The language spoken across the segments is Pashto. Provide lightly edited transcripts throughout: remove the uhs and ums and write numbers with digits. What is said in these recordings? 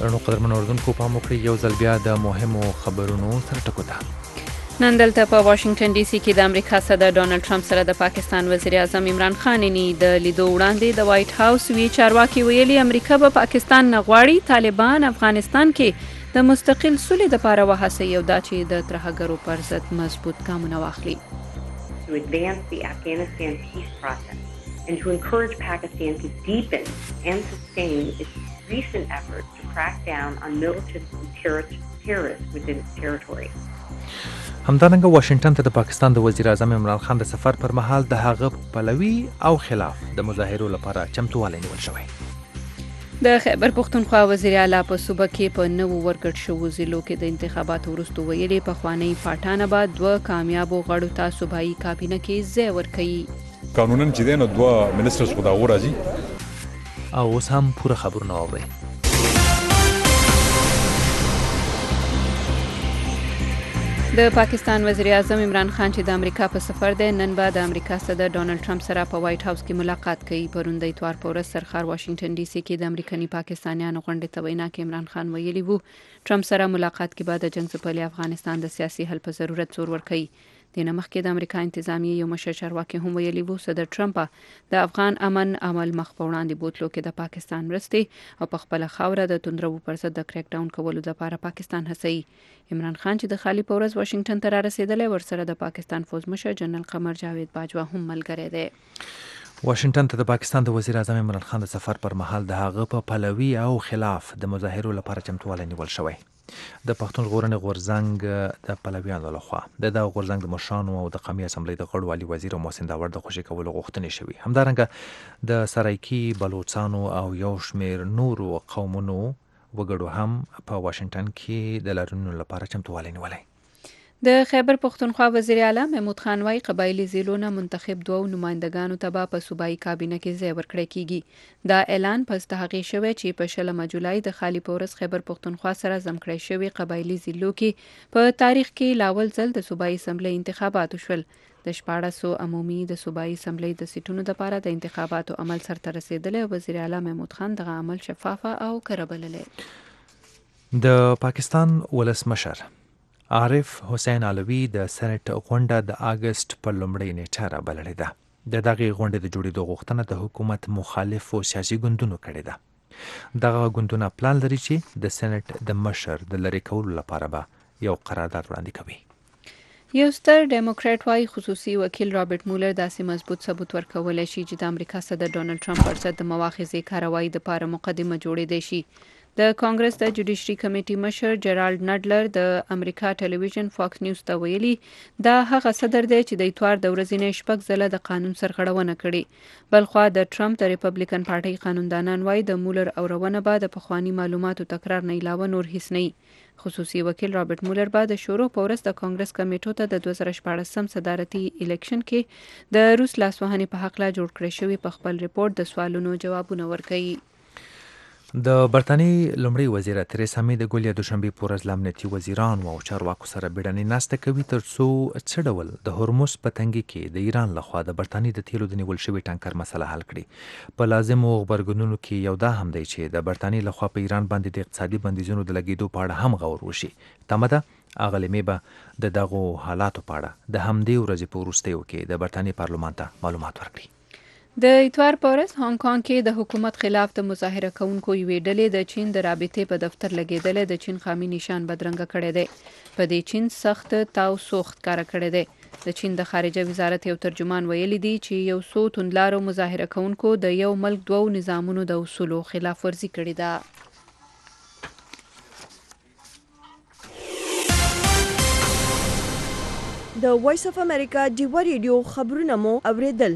درنو قدرمنو اوردونکو پام وکړئ یو ځل بیا د مهمو خبرونو تر ټکو ته. نن دلته په واشنگټن ډي سي کې د امریکا صدر ډونالد ټرمپ سره د پاکستان وزیر اعظم عمران خان د لیدو وړاندې د وایټ هاوس وی چارواکي ویلي امریکا به پاکستان نه غواړي طالبان افغانستان کې د مستقل سولې لپاره وهڅوي او دا چې د ترهګرو پر ضد مضبوط ګامونه واخلي. To advance the Afghanistan peace process and to encourage Pakistan to deepen and sustain its recent efforts to crack down on militant terrorists within its territory. همدارنګه واشنگټن ته د پاکستان د وزیر اعظم عمران خان د سفر پر مهال د هغه پلوي او خلاف د مظاهرو لپاره چمتووالی نیول شوی. د خیبر پختونخوا وزیر اعلی په صوبه کې په نوو ورکړ شوو ضلعو کې د انتخاباتو وروسته ویلي پخوانی پاټان آباد 2 کامیابو غړو ته صوبایي کابینه کې ځای ورکړي. قانونا چې دینو 2 منسټرز خو دا راځي او اوس هم پوره خبرونه اورئ. د پاکستان وزیر اعظم عمران خان چې د امریکا په سفر دی نن به د امریکا صدر ډونالد ټرمپ سره په وایټ هاوس کې ملاقات کوي. پرون د اتوار په ورځ سرخار واشنگټن ډي سي کې د امریکایي پاکستانیانو غونډې ته وینا کې عمران خان ویلي وو ټرمپ سره ملاقات کې بعد د جنگ ځپلي افغانستان د سیاسي حل په ضرورت زور ورکړي. دینه مخکې د امریکا انتظامیه یو مشر چارواکي هم ویلي وو صدر ټرمپ د افغان امن عمل مخ په وړاندې بوتلو کې د پاکستان مرستې او په خپل خاوره د توندرو پر ضد د کریک ډاون کولو لپاره پاکستان هڅوي. عمران خان چې د خالی په ورځ واشنگټن ته را رسیدلی ورسره د پاکستان فوج مشر جنرال قمر جاوید باجوا هم ملګری دی. واشنگټن ته د پاکستان د وزیر اعظم عمران خان د سفر پر مهال د هغه په پلوي او خلاف د مظاهرو لپاره چمتووالی نیول شوی. د پښتون ژغورنې غورځنګ د پلویانو لخوا د غورځنګ د مشرانو او د قومي اسمبلی د غړو والي وزیر او محسن داور د خوشي کولو غوښتنې شوې. همدارنګه د سرایکي بلوچستانو او یو شمیر نورو قومونو وګړو هم په واشنگټن کې د لارونو لپاره چمتووالی نیولی. د خیبر پختونخوا وزیر اعلی محمود خان وايي قبایلی ضلعونو منتخب 2 نمائندگانو ته په صوبایي کابینه کې ځای ورکړی کیږي. دا اعلان پس د هغې شوی چې په 16 جولای د خالی پورس خیبر پختونخوا سره ځمکړی شوی قبایلی ضلعو کې په تاریخ کې لاول ځل د صوبایي اسمبلی انتخابات وشول. د 1400 عمومي د صوبایي اسمبلی د سیټونو لپاره د انتخاباتو عمل سرته رسیدلی. وزیر اعلی محمود خان دغه عمل شفافه او کره بللی. د پاکستان ولسمشر عارف حسین علوي د سېنات غونډه د اگست په لومړۍ نیټه رابللې ده. د دغې غونډې د جوړېدو غوښتنه د حکومت مخالفو سیاسي ګوندونو کړې ده. دغه ګوندونه پلان لري چې د سېنات د مشر د لرې کولو لپاره به یو قرارداد وړاندې کوي. یو ستر ډیموکراټ وايي خصوصي وکیل رابرټ مولر داسې مضبوط ثبوت ورکولی شي چې د امریکا صدر ډونالد ټرمپ پر ضد د مواخذې کاروایي لپاره مقدمه جوړېدی شي. د کانګرس د جوډیشري کمیټې مشر جرالډ نډلر د امریکا ټلویزیون فاکس نیوز ته ویلي دا هغه صدر دی چې د اتوار د ورځې نه شپږ ځله د قانون سرغړونه کړې. بلخوا د ټرمپ د ریپبلیکن پارټۍ قانوندانان وايي د مولر اورونه به د پخواني معلوماتو تکرار نه علاوه نور هیڅ نه وي. خصوصي وکیل رابرټ مولر به د شروع په ورځ د کانګرس کمیټو ته د 2014 صدارتي الیکشن کې د روس لاسوهنې په حق لا جوړ کړی شوی په خپل ریپورت د سوالونو جوابونه ورکوي. د برتانیې لومړی وزیره تریسا مې د ګولیا دوشنبې په ورځ له امنیتي وزیرانو او چارواکو سره بیړنۍ ناسته کوي ترڅو څه ډول د هرمز په تنګي کې د ایران لخوا د برتانیې د تیلو د نیول شوي ټانکر مسله حل کړي. په لازمو غبرګونونو کې یو دا هم دی چې د برتانیې لخوا په ایران باندې د اقتصادي بندیزونو د لګیدو په اړه هم غور وشي. تمه ده اغلې مې به د دغو حالاتو په اړه د همدې ورځې په وروستیو کې د برتانیې پارلمان ته معلومات ورکړي. د اتوار په ورځ هانګ کانګ کې د حکومت خلاف د مظاهره کوونکو یوې ډلې د چین د رابطې په دفتر لګېدلې د چین قومي نشان بدرنګه کړی دی. په دې چین سخت تاو سوخت کار کړی دی. د چین د خارجه وزارت یو ترجمان ویلي دی چې یو څو توندلارو مظاهره کوونکو د یو ملک 2 نظامونو د اصولو خلاف ورزي کړې ده. د وایس اف امریکا ډیوا ریډیو خبرونه مو اوریدل.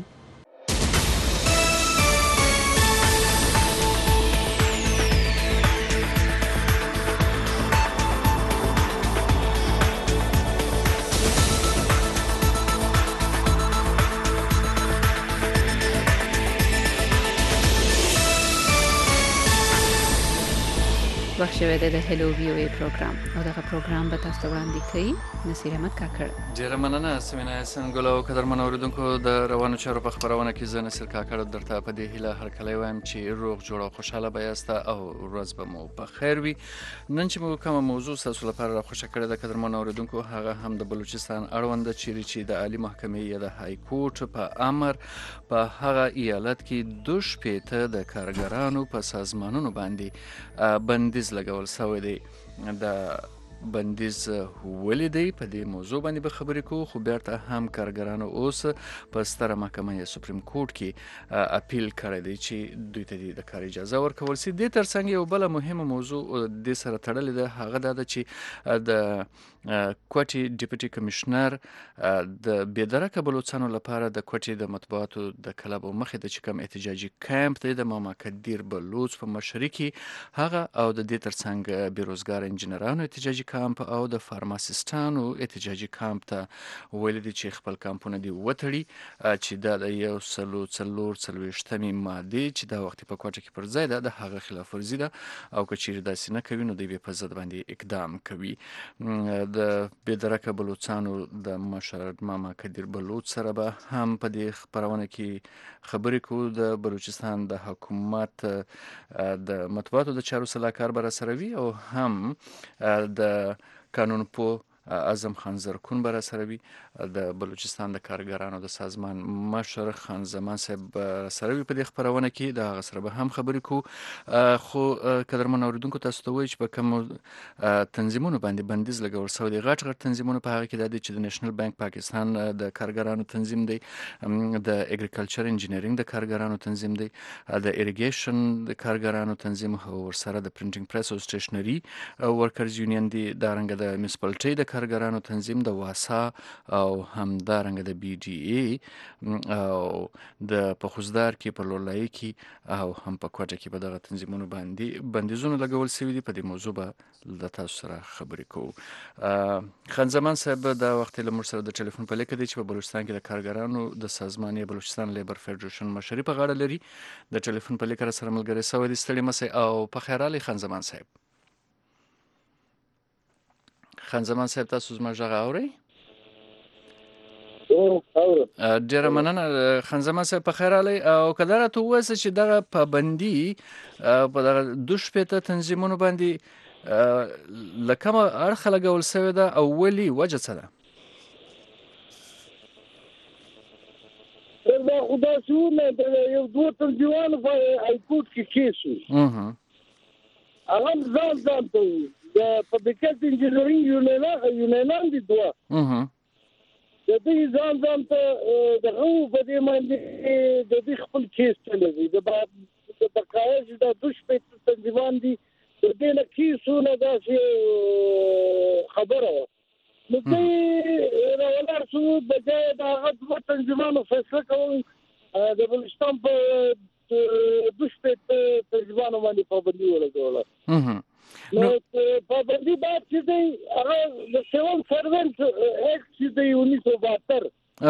وخت شوی دی د هلو وی او ای پروګرام او دغه پروګرام به تاسو ته وړاندې کوي نصیر احمد کاکړ. ډیره مننه سمینا سنګل او قدرمن اوریدونکو د روانو چارو په خبرونه کې زه نصیر کاکړ درته په دې هیله هرکلی وایم چې روغ جوړ او خوشحاله به یاست او ورځ به مو په خیر وي. نن چې مو کومه موضوع تاسو لپاره راخوښه کړې ده قدرمن اوریدونکو هغه هم د بلوچستان اړوند ده چې د عالی محکمې یا د های کورټ په امر په هغه ایالت کې 2 د کارګرانو په سازمانونو باندې بندیز لګول شوی دی. د بندیز ولې دی په دې موضوع باندې به خبرې کوو خو بیرته هم کارګرانو اوس په ستره محکمه یا سپریم کورټ کې اپیل کړی دی چې دوی ته د کار اجازه ورکول شي. دې ترڅنګ یو بله مهمه موضوع دې سره تړلې ده هغه دا ده چې د کوټې ډیپټي کمشنر د بېدرکه بلوچستانو لپاره د کوټې د مطبوعاتو د کلب مخې ته چې کوم احتجاجي کمپ دی د ماما کدیر بلوچ په مشرۍ کې هغه او د دې ترڅنګ بیروزګار انجینرانو احتجاجي کمپ او د فارماسیستانو احتجاجي کمپ ته ویلي دي چې خپل کمپونه دي وتړي چې دا د 144 مادې چې دا وخت په کوټه کې پر ځای ده د هغه خلاف ورزي ده او که چیرې داسې نه کوي نو دوی په ضد باندې اقدام کوي. د بېدرکه بلوچستانو د مشر ماما کدیر بلوچ سره به هم په دې خبرونه کې خبرې کوو. د بلوچستان د حکومت د مطبوعاتو د چارو سلاکار به راسره وي او هم د قانون پوه اعظم خان زرکون به راسره وي. د بلوچستان د کارګرانو د سازمان مشر خان زمان صاحب سره وي په دې خبرونه کې د هغه سره به هم خبرې کوو. خو قدرمن اوریدونکو تاسو ته وایي چې په کوم تنظیمونو باندې بندیز لګول شوی دی غټ تنظیمونو په هغه کې دا دی چې د نېشنل بانک پاکستان د کارګرانو تنظیم دی د اګریکلچر انجینرینګ د کارګرانو تنظیم دی د اریګیشن د کارګرانو تنظیم او ورسره د پرنټینګ پریس او سټیشنري ورکرز یونین دی دارنګه د میونسپلټي د کارګرانو تنظیم د واسا او همدارنګه د بي ډي اي او د پخوزدار کې په لولای کې او هم په کوټه کې په دغه تنظیمونو باندې بندیزونه لګول شوي دي. په دې موضوع به د تاسو سره خبرې کوو. خان زمان صاحب دا وخت له موږ سره د ټلیفون په لیکه دی چې په بلوچستان کې د کارګرانو د سازمان یا بلوچستان لیبر فدریشن مشري په غاړه لري. د ټلیفون په لیکه سره ملګری سوی دی. ستړي مسئ او په خیر علي خان زمان صاحب. خان زمان صاحب تاسو زما غږ اورئ؟ ډیره مننه خان زمان صاحب په خیر علي او که دا راته ووایاست چې دغه پابندي په دغه 2 تنظیمونو باندې له کومه اړخه لګول شوې ده او ولې وجه څه ده؟ دا خو داسې ونه د یو 2 تنظیمانو په هایکورټ کې کیس و هغه هم ځان ته وي د پبلیکیت انجینرینګ یونینان دي 2 د دې ځان ته دغه په دې باندې د دې خپل کیس چلوي د بقایا چې د 2 تنظیمان دي د دې نه کیسونه داسې خبره نو دوی راولار شو بجای د هغه 2 تنظیمانو فیصله کول د بلوچستان په 2 تنظیمانو باندې پابندي ولګوله. نو پابندي باید چې دی هغه د سیول سروینټ ایکټ چې دی 1972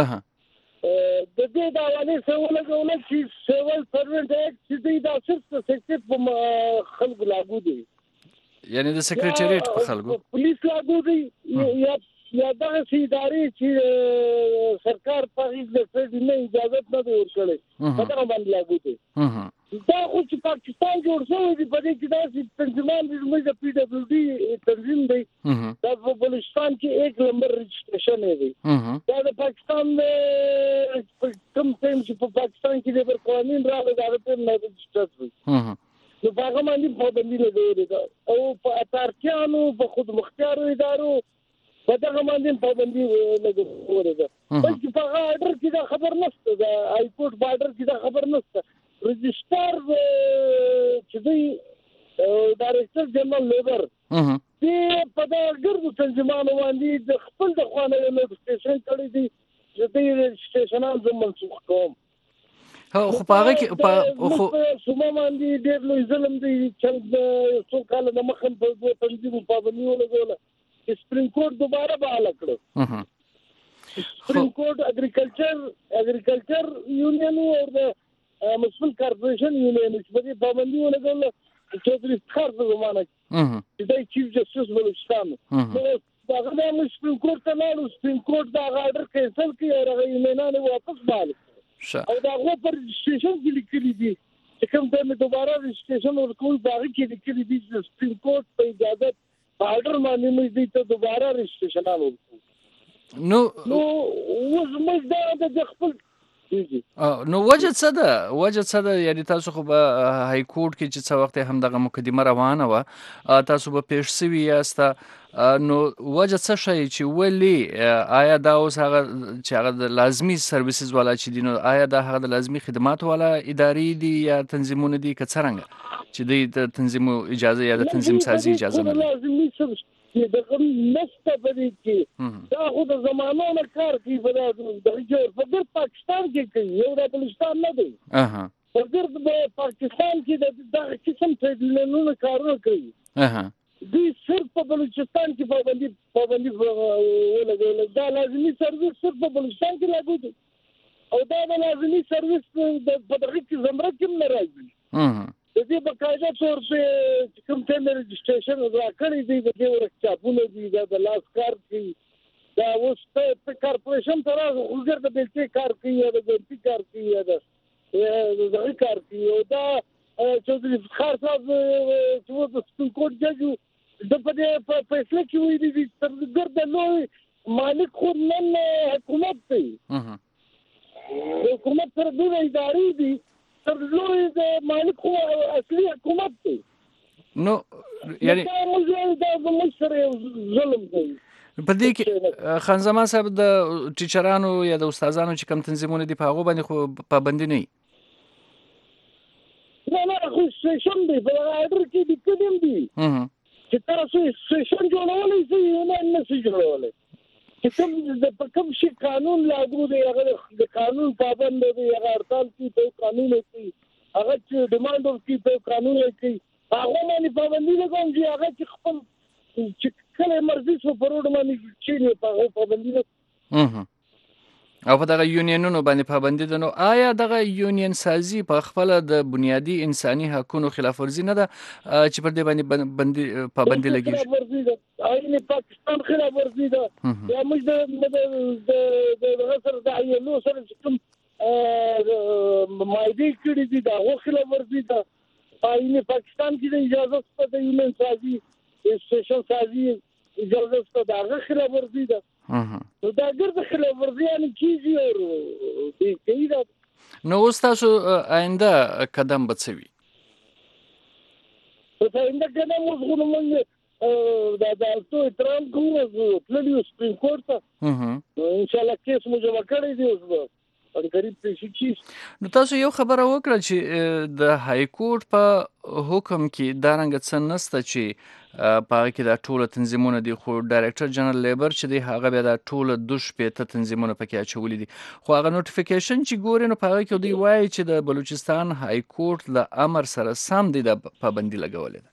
د دې د حوالې سره ولګوله چې سیول سروینټ ایکټ چې دی دا صرف د سیکټریټ په خلکو لاګو دی یعنی د سیکریټریټ په خلکو پولیس لاګو دی یا دغه ادارې چې سرکار په هیڅ نه اجازه نه ورکړي په دغه باندې لاګو دی. دا خو چې پاکستان جوړ شوی دی په دې کې داسې تنظیمان دي زموږ د پی ډبلیو ډي تنظیم دی دا په بلوچستان کې 1 نمبر رجسټریشن دی. دا د پاکستان کوم ټیم چې په پاکستان کې د قوانین راغلي دا په نه رجسټر شوی نو په هغه باندې پابندي لګولې ده او په اتارکیانو په خود مختارو ادارو په دغه باندې پابندي لګولې ده. بلکې په هغه آرډر کې دا خبر نشته د های کورټ په آرډر کې دا خبر نشته. رجسٹر چې دی ډایرکټر جنرال لیبر دې په دغه ګردو تنظیمانو باندې د خپل د خوانه نوټیفیکیشن کړی دی چې دې رجسټریشنان زه منسوخ کوم. خو په هغه کې خو سوما باندې ډېر لوی ظلم دی چې څو کال د مخه په 2 تنظیمو پابندي ولګوله. سپریم کورټ دوباره بحاله کړه. سپریم کورټ اګریکلچر یونین او د مسؤل کارپوریشن یونین چې په دې پابندي ولګوله چودري افتخار په زمانه کې د چیف جسټس بلوچستان نو دا غواړم سپریم کورټ ته لاړو سپریم کورټ دا آرډر کینسل کړي او هغه ایمنانه واپس مال او دا غو پر رجسټریشن کې لیکلي دي چې کوم ته دوباره رجسټریشن ورکول باغ کې لیکلي دي چې سپریم کورټ په اجازه آرډر باندې موږ دې ته دوباره رجسټریشن ورکول نو اوس موږ دا د خپل نو وجه څه ده یعنی تاسو خو په های کورټ کې چې څو وخت هم دغه مقدمه روانه و تاسو به پیش سوي یاست نو وجه څه شي چې ولی آیا دا اوس هغه چې هغه د لازمی سرویسز والا چې دي نو آیا دا هغه د لازمی خدمات والا ادارې دي یا تنظیمونه دي که څنګه چې د تنظیم اجازه یا د تنظیم سازي اجازه نه لازمي چې د کوم نسته بری کې دا خو د زمانو نه کار کوي په جوړ په پاکستان کې کوي یو د بلوچستان نه دی په پاکستان کې د قسم ټریډلونو کارونه کوي دوی صرف په بلوچستان کې پابندي ولګول دا لازمي سرویس صرف په بلوچستان کې لاګو دي او دا د لازمي سرویس په دغه کې زمره کې نه راځي د دې بقاعده تور په کوم ټیم رجسټریشن راکړی دی د دې ورکچاپونه دي د لاس کار کوي دا اوس په کارپوریشن تر هغه د بلټي کار کوي یا د بلټي کار کوي یا د دغه کار کوي او دا چودري افتخار صاحب چې د سپریم کورټ جج د په دې په فیصله کې ویلي دي چې ګرد نو مالک خو نن حکومت دی حکومت سره د ادارې دي تر لوی د مالک خو اصلي حکومت دی نو یعنی دا موږ سره ظلم دی په دې کې خان زمان صاحب د ټیچرانو یا د استادانو چې کم تنظیمونه دي په هغه باندې خو پابندي نه خو سیشن دی په آرډر کې د کډم دی چې تاسو سیشن جوړولای شئ نه شي جوړولای چې کوم شي قانون لاګو دی هغه د قانون پابند دی هغه هړتال کې په قانون کې هغه چې ډیماند اف کې په قانون کې هغه باندې پابندي لګوم چې هغه چې خپل چې کله مرزي سو پروډ باندې چې په هغه پابندي نه او په دغه یونینونو باندې پابندي ده نو آیا دغه یونین سازي په خپل د بنیادی انساني حقوقو خلاف ورزي نه ده چې پر دې باندې پابندي لګیږي آینه پاکستان خلاف ورزي ده یا موږ د غسر د ایلو سره کوم مایدی کړی دي دا خلاف ورزي ده آینه پاکستان کې د اجازه ست د یونین سازي سیشن سازي اجازه ست د خلاف ورزي ده نو دا ګرد خلاف ورزي ان کیږي او دې کوي دا نو اوس تاسو آینده قدم بڅوي په آینده قدم وګورم موږ دا تاسو احترام کوو پلوي سپریم کورټ ته ان شاء الله کیس موږ وکړی دی اوس په قریب پېښ نو تاسو یو خبره وکړه چې د های کورټ په حکم کې دا رنګ څه نسته چې په کې دا ټول تنظیمونه دي خو ډایریکټر جنرال لیبر چې دی هغه بیا دا ټول 2 تنظیمونه پکې اچولي دي خو هغه نوټیفیکیشن چې ګوري نو په کې دوی وایي چې د بلوچستان های کورټ له امر سره سم دی د پابندي لګولې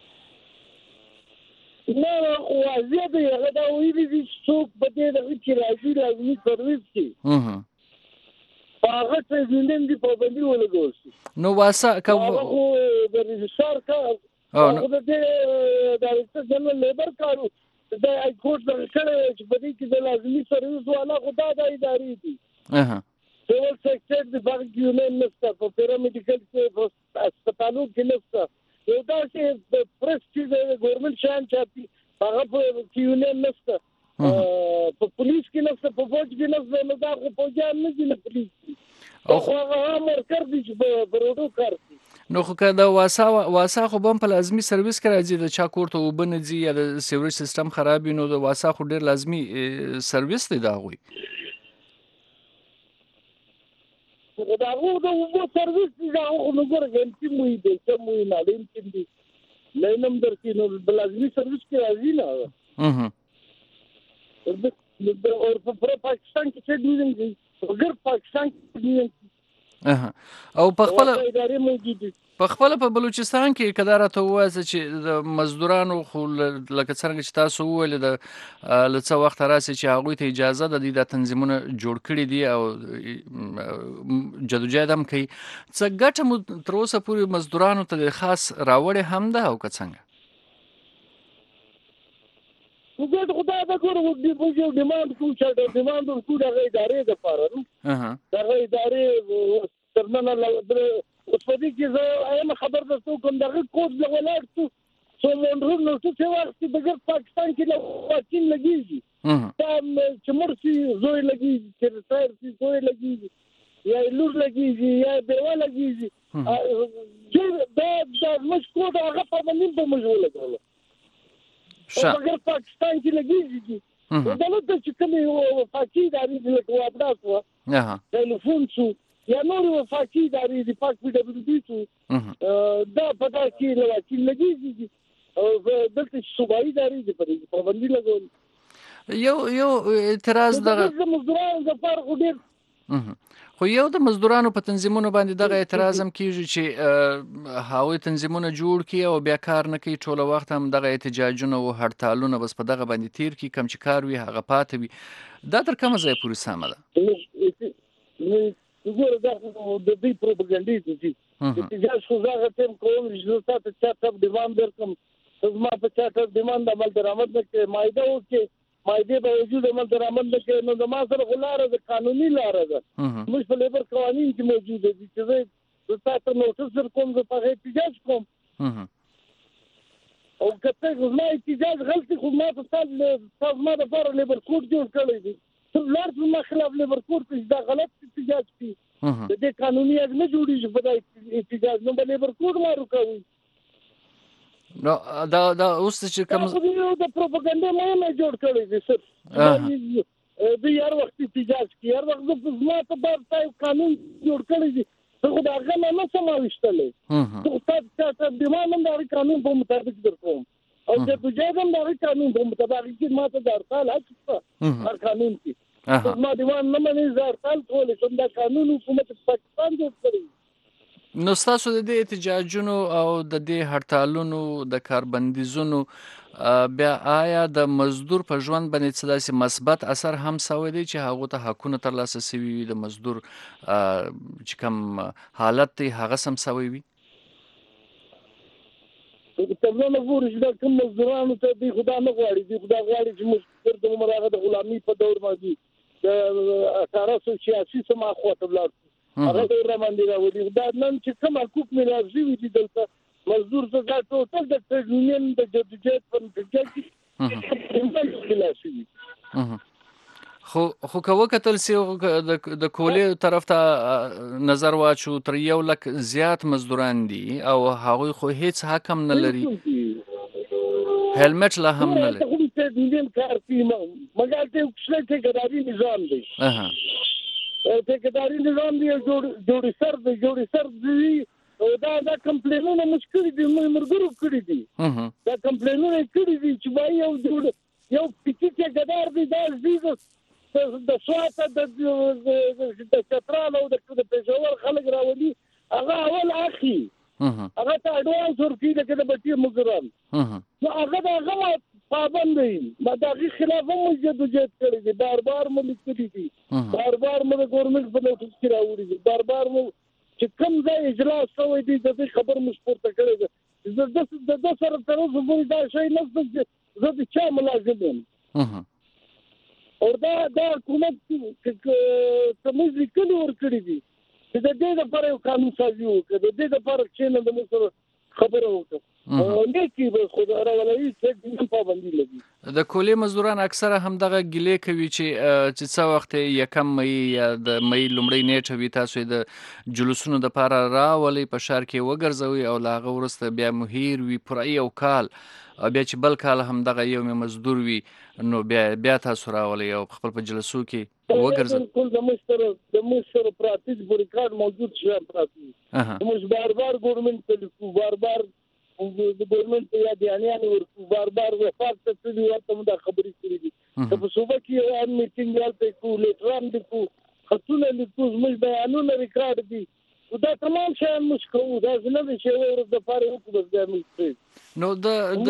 نه واضح دی هغه دا ویلي دي څوک په دې دغه کې راځي لازمي سرویس کې هغه څه زندن دي پابندي ولګول نو واسه کوم خو د رجستر کا او د ډایریکټر جنرال لیبر کارو د های کورټ د کړه چې په دې کې د لازمي سرویس والا خدا د ادارې دي سیول سیکټر د بانک یونین نسته په پیرامیډیکل کې په هسپتالو کې نسته یو دا چې د پریس چې د ګورنمنت شان چاپی هغه په یونین نسته په پولیس کې نسته په فوج کې نسته نو دا خو فوجان نه دي نه پولیس او هغه مرکز دي چې په روډو کار کوي نو خو که د واسا خو بم په لازمي سرویس کې راځي د چا کور ته وبنه دي یا د سیوریج سیستم خراب نو د واسا خو ډیر لازمي سرویس دی دا غوي دا وو سرویس دا نو ګورګم چې موي دي چې موي نه لین دي لینم درکې نو د لازمي سرویس کې راځي نه اور په پاکستان کې څه دي اگر پاکستان کې او په خپل ادارې موجود دي. په خپل په بلوچستان کې کدا راته وایي چې د مزدورانو خو لکه څنګه چې تاسو وویل د لڅ وخت راسي چې هغه ته اجازه ده د تنظیمونه جوړ کړي دي او جدوجہد هم کوي څه ګټه تر اوسه پورې مزدورانو ته خاص راوړې هم ده او که څنګه وګورئ خدای دا ګورو د ډیماند کوم چې د ډیماند کوم د ادارې د پاره دا ادارې ترمنه اوس په دې کې زه ایم خبر درته کوم دغه کوډ له ولاړ څو مونږ نو څه وخت د پاکستان کې له واکین لګیږي دا چې مرسي زوی لګیږي چې سایر سي زوی لګیږي یا لور لګیږي یا بیوا لګیږي دا مش کوډ هغه په باندې په مجبور لګول اگر پاکستان کې لګیږي دا نو چې کومه فاکی داري د کوابداس و ټلیفون شو یا نور وفاقي ادارې د پاک پی ډبلیو ډي څو دا پتا کې لواکیل لګیږي او دلته صوبایي ادارې د پابندي لګول یو اعتراض دغه مزدورانو د فرق ډیر خو یو د مزدورانو په تنظیمونو باندې دغه اعتراض هم کیږي چې هاوی تنظیمونه جوړ کی او بیا کار نه کوي ټول وخت هم دغه احتجاجونه او هړتالونه بس په دغه باندې تیر کی کم چې کار وي هغه پاتې وي دا تر کومه ځای پورې سمه ده وګوره دا د دې پروپاګاندا دي چې تاسو زغه تم کوم چې تاسو چاته ډیماند درکم زما په چاته ډیماند عمل درآمد نه کې مایده او کې مایده به وجود عمل درآمد نه کې نو د ما سره غلاره د قانوني لار ده موږ په لیبر قوانین کې موجود دي چې تاسو نوټس در کوم زه په احتجاج کوم او کته زما احتجاج غلطي خو ما په ما د فار لیبر کوډ جوړ کړی دي لار په خلاف لیبر کوډ کې دا غلط احتجاج کی د دې قانوني اګ نه جوړیږي په دې احتجاج نو لیبر کوډ مارو کوي نو دا اوس چې کوم د پروپاګاندا مې جوړ کړی دي سر د یار وخت احتجاج کی هر وخت د زما په بار قانون جوړ کړی دي خو دا هغه نه سماوښتلې خو تاسو د ډیماند د قانون په مطابق درکوم او د بجادم د قانون په مطابق چې ماته د ارتال حق هر قانون کې ما دیوان نه مني زارتال کولې چې دا قانون حکومت پاکستان جوړ کړی نو تاسو د دې احتجاجونو او د دې هړتالونو د کاربندیزونو بیا آیا د مزدور په ژوند باندې څه داسې مثبت اثر هم سوی دی چې هغه ته حقونه ترلاسه شوي وي د مزدور چې کوم حالت دی هغه سم سوی وي تبلو نه ګوري چې دا کوم مزدورانو ته دی خدا نه غواړي دی خدا غواړي چې مزدور د عمر د غلامي په دور باندې د 1886 سم اخواته بلار هغه ډیر باندې راوړي دا نن چې کوم حقوق ملازمي دي دلته مزدور څخه ټوټل د ټریډ یونین د جديجت په کې خو که وکتل سی د کولې طرف ته نظر واچو تر 1 لک زیات مزدوران دي او هغوی خو هیڅ حق هم نه لري هلمټ لا هم نه لري دین کار کیما مګر ته څه ټیکداري نظام دی ټیکداري نظام دی جوړ سر دی او دا کمپلینونه مشکل دي مرګرو کړی دي دا کمپلینونه کړی دي چې وایي یو پټی ګدار دی دا زیږ د سواته د چترال او د پېښور خلک راولي هغه اول اخی هغه ته اډوانس ورکړي د کده بچي مګران نو هغه پابند دي ما دغه خلاف هم جدوجہد کړی دي بار ملک کړی دي بار مو ګورنمنت په نوټس کې راوړي دي بار مو چې کوم ځای اجلاس شوی دی د خبر مشپورته کړی دی د سره تر اوسه پورې دا شی نه زه د چا ملازم یم او دا حکومت کومې لیکلي ورکړي دي چې د دې لپاره یو قانون سازي وکړي د دې لپاره چې نه د مصر خبره وکړي نه کی به خدای راولي چې پابندي لګي د کولې مزدوران اکثره هم دغه ګیلې کوي چې څه وخت یکم مې یا د مې لومړی نیټه وي تاسو د جلوسونو د لپاره راولي په شهر کې وګرځوي او لاغه ورسته بیا مهیر وي پر یو کال بیا چې بل کال هم دغه یو مزدور وي نو بیا تاسو راولي او خپل په جلسو کې وګرځوي ټول د مصر پراتیز بریکار موجود شي پراتیز موږ بار ګورنمنت ته بار د ګورنمنت یا دیانیان ورکو بار وفات ته څه ورته دا خبرې کړې دي په صوبه کې یو میټینګ یالته کو لیټرام دي کو خطونه لیکو زموږ بیانونه ریکارډ دي دا تمام شیان موږ کوو دا نه دي چې یوه ورځ دپاره وکړو بس بیا موږ پرېږدو نو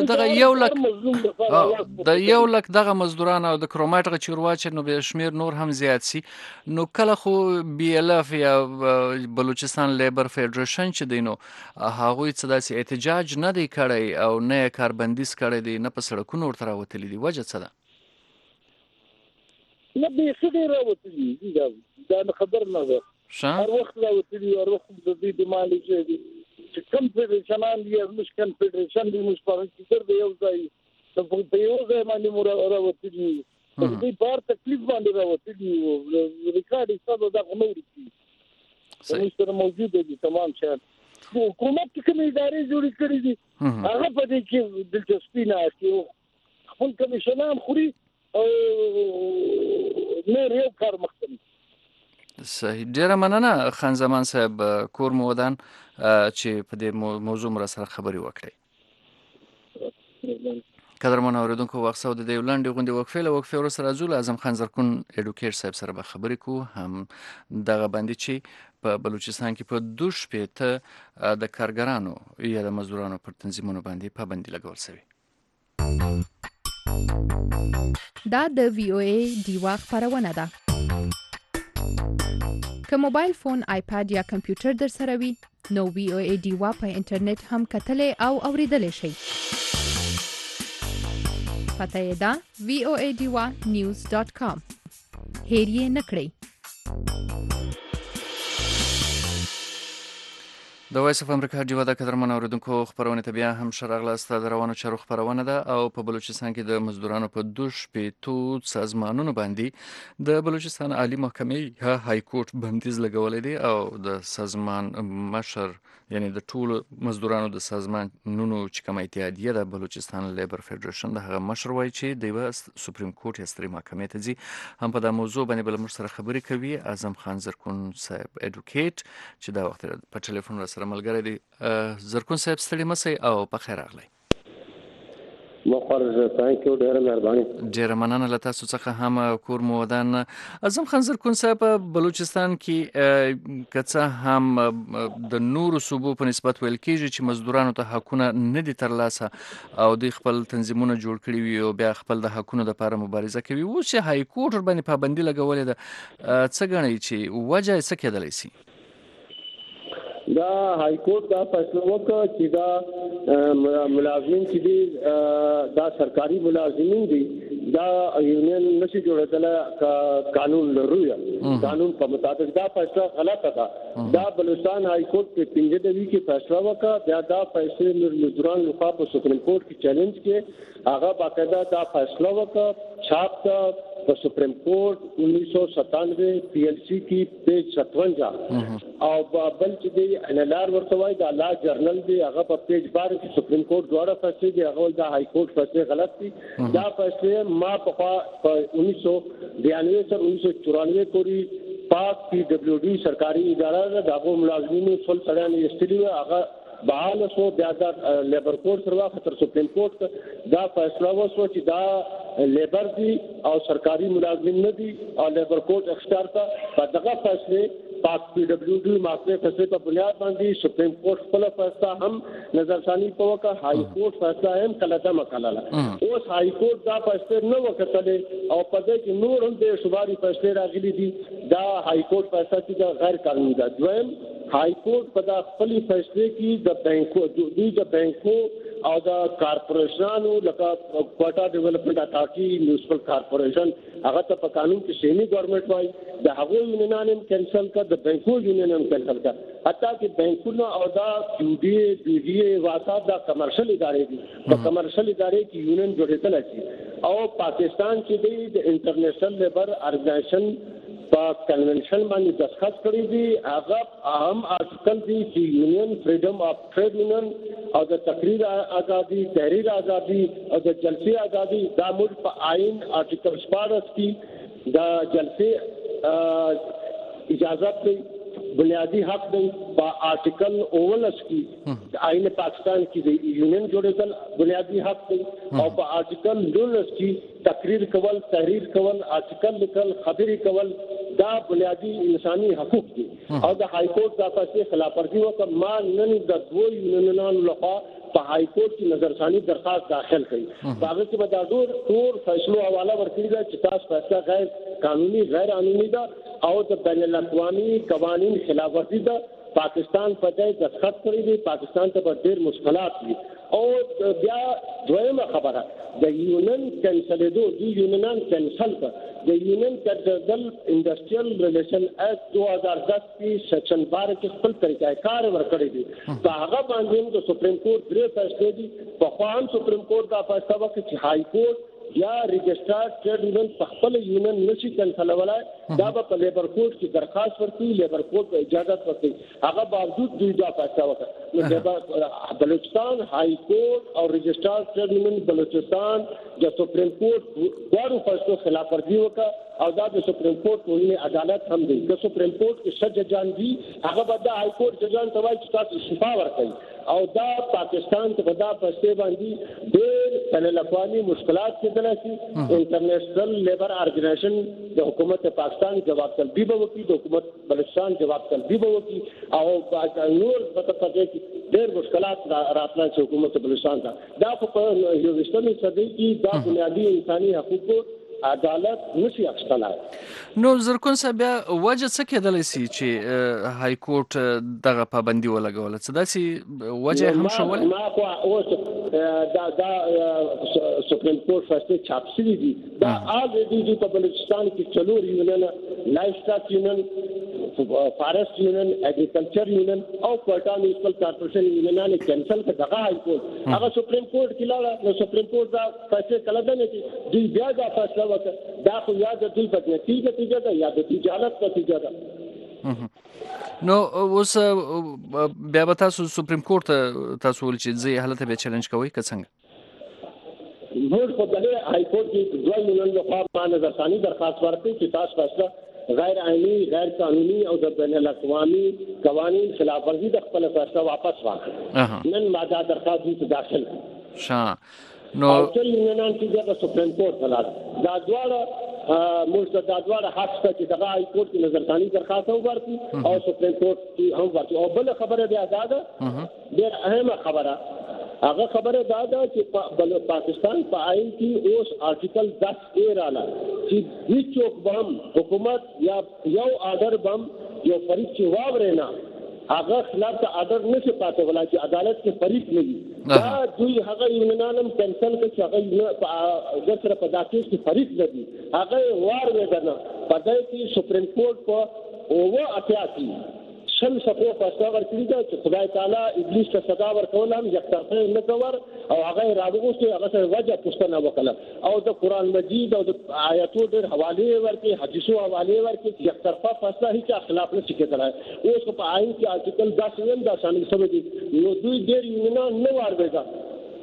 د یو لک دغه مزدوران او د کرومایټ غ چې ورواچي نو به شمیر نور هم زیات سي نو کله خو بي ال اف یا بلوچستان لیبر فدریشن چې دی نو هغوی څه داسې احتجاج نه دی کړی او نه یې کاربندیز کړی دی نه په سړکونو ورته راوتلي دي وجه څه ده نه بیخي ډېر راوتلي دي دا خبر نه ده هر وخت راوتلي هر وخت د دې ډیمانډ دی چې کنفدریشنان دي موږ کنفدریشن دي موږ په کې د یو ځای په یو ځای باندې مو راوتلي دې بار تکلیف باندې راوتلي ریکارډ حساب دا نو ورتي موږ سره موجود دي تمام شهر حکومت کوم ادارې جوړې کړې دي هغه په دې کې دلچسپي نه اچي خپل کمیشنان خوري او نور یو کار مختلف صحیح ډیره مننه خان زمان صاحب کور مو ودان چې په دې موضوع مر سره خبري وکړي قدرمن اوریدونکو وخت سود د ولندې غونډې وقفه ور سره زول اعظم خان زرکون اډوکیټ صاحب سره به خبرې کو هم دغه باندې چې په بلوچستان کې په 2 شپې د کارګرانو یا د مزدورانو پر تنظیمونو باندې پابندي لګول شوی دا د وی او ای دیوا خبرونه ده که موبایل فون آیپاد یا کمپیوټر در سره وي نو وی او ای دیوا په انټرنیټ هم کتلې او اوریدلې شي پته یې ده voadiwa.news.com هیر یې نکړئ د وایس اف امریکا ډیوا د قدرمن اوریدونکو خبرونه ته بیا هم شرغلاسته د روانو چارو خبرونه ده او په بلوچستان کې د مزدورانو په 2 شپې سازمانونو باندې د بلوچستان عالی محکمې های کورټ بندیز لګولې دي او د سازمان مشر یعنی د ټول مزدورانو د سازمانونو چې کوم اتحادیه د بلوچستان لیبر فدریشن د هغه مشر وایي چې د سپریم کورټ یا سترې محکمې ته ځي هم په دا موضوع باندې بل سره خبرې کوي اعظم خان زرکون صاحب اډوکیټ چې دا وخت په ټلیفون سره ملګری دی زرکون صاحب ستړي مسئ او په خیر راغلی مخرج ثانک یو ډیره مهرباني ډیره مننه له تاسو څخه هم کور مو ودان اعظم خان زرکون صاحب بلوچستان کې کڅه هم د نورو صوبو په نسبت ویل کېږي چې مزدورانو ته حقونه نه دي ترلاسه او د خپل تنظیمونه جوړ کړي وي او بیا خپل د حقونو لپاره مبارزه کوي او چې های کورټ باندې پابندي لګولې ده څه غنئ چې وجه څه کېدلی شي دا های کورټ دا فیصله وکړه چې دا ملازمین چې دي دا سرکاري ملازمین دي دا یونین نشي جوړېدل قانون لري قانون په مطابق دا فیصله غلطه ده دا بلوچستان های کورټ په 15 کې فیصله وکړه بیا دا فیصله مزدوران لخوا په سپریم کورټ کې چیلنج کې هغه باقاعده دا فیصله وکړه چھاپ کا سپریم کورٹ 1997 پی ایل سی کی پیج 57 او بل چې دی ان ال ار ورته وای دا لا جرنل دی هغه په پیج 12 کې سپریم کورٹ دواړه فیصله دی هغه دا های کورٹ فیصله غلط دي دا فیصله ما په 1992 تر 1994 پورې پاک پی ډبلیو ډی سرکاري اداره ده دغه ملازمینو ټول سړیان استلی هغه بحال شو بیا دا لیبر کورټ سره خطر سپریم کورټ دا فیصله وشو چې دا لیبر دي او سرکاري ملازمین نه دي او لیبر کورټ اختیار کا په دغه فیصله پاک پی ډبلیو ډی ماخذ فیصله په بنیاد باندې سپریم کورټ خپل فیصله هم نظرثانی په وکړه های کورټ فیصله هم کله دمه کړله اوس های کورټ دا فیصله نه وکړه او په دې کې نور هم د شوباري فیصله راغلي دي دا های کورټ فیصله چې غیر قانوني ده دویم های کورټ په خپل فیصله کې د بانکو او د کارپوریشنانو لکه کوټا ډیولپمنٹ اتھارټي میونسپل کارپوریشن هغه ته په قانون کې شېنی ګورنمنت وای د هغو یونینان هم کینسل کړ د بانکو یونین هم کینسل کړ حتی چې بانکونه او دا کیو ډي واسطه د کمرشل ادارې دي په کمرشل ادارې کې یونین جوړېدل شي او پاکستان چې د انټرنیشنل لیبر ارګنایزیشن په کنونشن باندې دستخط کړی دي هغه اهم آرټیکل دی چې یونین فریډم اف ټریډ یونین او د تقریر ازادي تحریر ازادي او د جلسې ازادي دا موږ په آئین آرټیکل 14 کې دا جلسې اجازه دی بنیادی حق دی په آرټیکل 19 کې آئین پاکستان کې د یونین جوړېدل بنیادی حق دی او په آرټیکل 19 کې تقریر کول تحریر کول آرټیکل لیکل خبري کول دا بنیادی انساني حقوق دي او د های کورټ د فیصله خلاف ورزي وکړه ما نن د دوه یونینونو لخوا په های کورټ کې نظرثانی درخواست داخل کړي هغه کې به دا ټول فیصلو حواله ورکړي دا چې تاسو فیصله غیر قانوني غیر قانوني ده او د بین الاقوامي قوانین خلاف ورزي ده پاکستان په دې دستخط کړی دی پاکستان ته په ډېر مشکلات دي او بیا دویمه خبره د یونین کینسلېدو د یونینان کینسل کړ د یونین کډل انډستریال ریلیشن اکټ 2010 کې سیکشن 12 کې خپل طریقې کار ورکړی دی هغه باندې د سپریم کورټ درې فیصلې دي په خوا سپریم کورټ دا فیصله وکړي چې های کورټ یا رجسٹرارډ ټریډ یونین په خپل یونین نشي کنټرولولای دا په لیبر کورټ کې درخواست ورکړي لیبر کورټ اجازه ورکړي هغه باوجود دوی دا فیصله وکړه بلوچستان های کورټ او رجسٹرارډ ټریډ یونین بلوچستان د سپریم کورټ دغه فیصلو خلاف ورزي وکړه او دا د سپریم کورټ ټولنی عدالت هم دی د سپریم کورټ کې شج جان دي هغه به د های کورټ ججان ته وایي چې تاسو شفا ورکړي او دا پاکستان ته دا فیصله باندې ډېر بین الاقوامي مشکلات کېدل شي انټرنیشنل لیبر ارګنایزیشن د حکومت پاکستان جواب طلبي به وکړي د حکومت بلوچستان جواب طلبي به وکړي او نور په پدې کې ډېر مشکلات راتلل چې حکومت بلوچستان ته دا په یو وشتمي صدې کې دا بنیادی انساني حقوقو عدالت نشي اخستلای نو زرکون صاحب وجه څه کېدلی سي چې های کورټ دغه پابندي ولګوله څه داسې وجه هم شول ما خو اوس دا سپریم کورټ فیصله چاپ شوی دي دا الریډي په بلوچستان کې څلور یونین لایف سټاک یونین فارست یونین اګریکلچر یونین او کوټا میونسپل کارپوریشن یونینان کینسل کړه دغه های کورټ هغه سپریم کورټ کې لاړه نو سپریم کورټ دا فیصله کله ده چې دوی بیا دا فیصله دا خو یا د دوی په نتیجه ده یا د تجارت نتیجه ده نو اوس بیا به تاسو سپریم کورټ تاسو ول چې ځي حالت به چیلنج کوي که څنګه موږ په دغه های کورټ کې دوه یونین لخوا باندې نظرثانی درخواست ورکړي چې تاسو فیصله غیر عیني غیر قانوني او د بین الاقوامي قوانین خلاف ورزي د خپل فیصله واپس واخلي نن ماده درخواست دې داخل شاه نو ټول یونینان چې د سپریم کورټ ته لاړ دا دواړه موږ دا دواړه حق ته چې دغه های کورټ کې نظرثانی درخواست ورکړي او سپریم کورټ کې هم ورکړي او بل خبره بیا دا ده ډېر اهمه خبره هغه خبره دا ده چې پاکستان په آئین کې اوس آرټیکل 10A رااله چې هیڅوک بم حکومت یا یو آرډر بم یو فریق چې واوري نه هغه خلاف ته آرډر نشي پاتې ولا چې عدالت کې فریق نه وي دا دوی هغه یونینانم کینسل کړي چې هغه د سره په داخل کې فریق نه دي هغه وار وګڼه په دې کې سپریم کورټ په اوه اتیاسی شل صفو فیصله ورکړي دا چې خدای تعالی ابلیس ته سزا ورکول هم یکطرفه نه کور او هغه راوغوښتي هغه سره وجه پوښتنه وکړه او د قران مجید او د آیاتو ډېر حواله ورکړي حدیثو حواله ورکړي یکطرفه فیصله هیڅ خلاف نه کېدای اوس په آئین کې آرټیکل 10 هم دا شامل شوی دی نو دوی ډېر یونینان نه واربېږي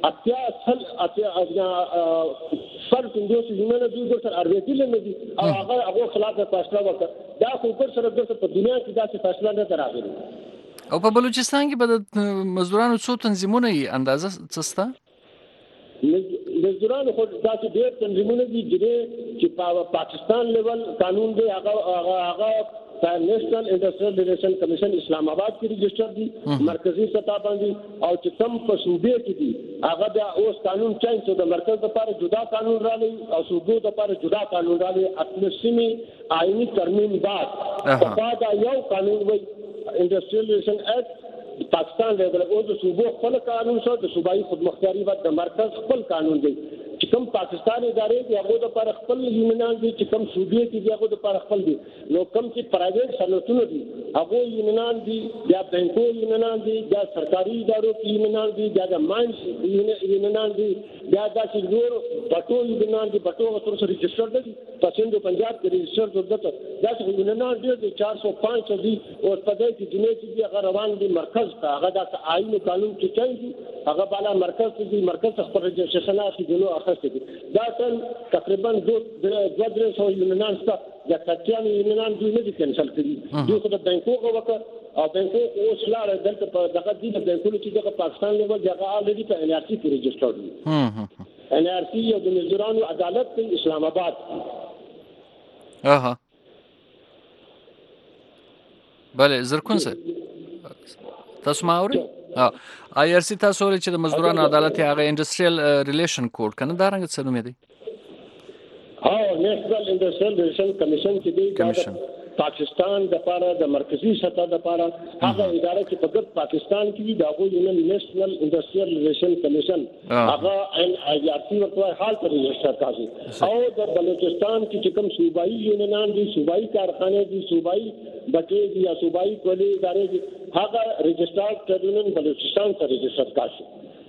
اتیا فرق اندوس یونین دوی د سر اړوېدل نه دي او هغه خلاف فیصله وکړه دا خو پر سره د په دنیا کې داسې فیصله نه تراغلي او په بلوچستان کې به د مزدورانو څو تنظیمونه یې اندازه څه ستا مزدورانو خو داسې ډېر تنظیمونه دي چې په پاکستان لیول قانون دی هغه نیشنل انډسټریل ریلیشن کمیشن اسلام آباد کې رجسٹر دي مرکزی سطح باندې او چې کم په صوبې کې دي هغه بیا اوس قانون چینج شو د مرکز لپاره جدا قانون رالی او صوبو لپاره جدا قانون رالی اقلیمي آئینی ترمیم بعد دا یو قانون وي انډسټریل ریلیشن اکټ پاکستان لیول او د صوبو خپل قانون شو د صوبایي خودمختاري بعد د مرکز خپل قانون دی چې کوم پاکستاني ادارې دی هغه د پر خپل یونینان دي چې کوم صوبې کې دی هغه د پر خپل دي نو کوم چې پرایویټ صنعتونه دي هغه یونینان دي یا بانکو یونینان دي یا سرکاري ادارو کې یونینان دي یا د ماینز یونینان دي یا د سیګور بټو یونینان دي بټو تر سره رجسٹر دي پسند پنجاب کې رجسٹر دته دا یونینان دي 405 دي او په دې کې جنې چې هغه روان دي مرکز ته هغه د آئین قانون کې چي هغه بالا مرکز دي مرکز خپل رجسټریشن اخلي دا ټول تقریبا 200 یونینان څخه د کټیان یونینان دوی نه دي کینسل کړي دوی خو د بانکو وکړه او بانکو اوس لاره دلته په دغه دي د بانکو چې د پاکستان لیول دغه الریډي په ان ار سی کې رجسټر دي ان ار سی یو د مزدورانو عدالت په اسلام آباد بله زرکون صاحب تاسو ما اورئ آی آر سی تاسو ولې چې د مزدورانو عدالت هغه انډستریال ریلیشن کوډ کنه دا رنګ څه نوم دی نېشنل انډستریال ریلیشن کمیشن چې دی پاکستان د لپاره د مرکزی سطح د لپاره هغه اداره چې په ګرد پاکستان کې دی دا غوښنه نېشنل انډستریال ریلیشن کمیشن هغه ان آی آر سی ورته حال پر رجسټر کاږي او د بلوچستان کې کوم صوبایي یونینان دي صوبایي کارخانه دي صوبایي بټي دي یا صوبایي کولې ادارې دي هغه رجسټر ټربیونل بلوچستان ته رجسټر کاږي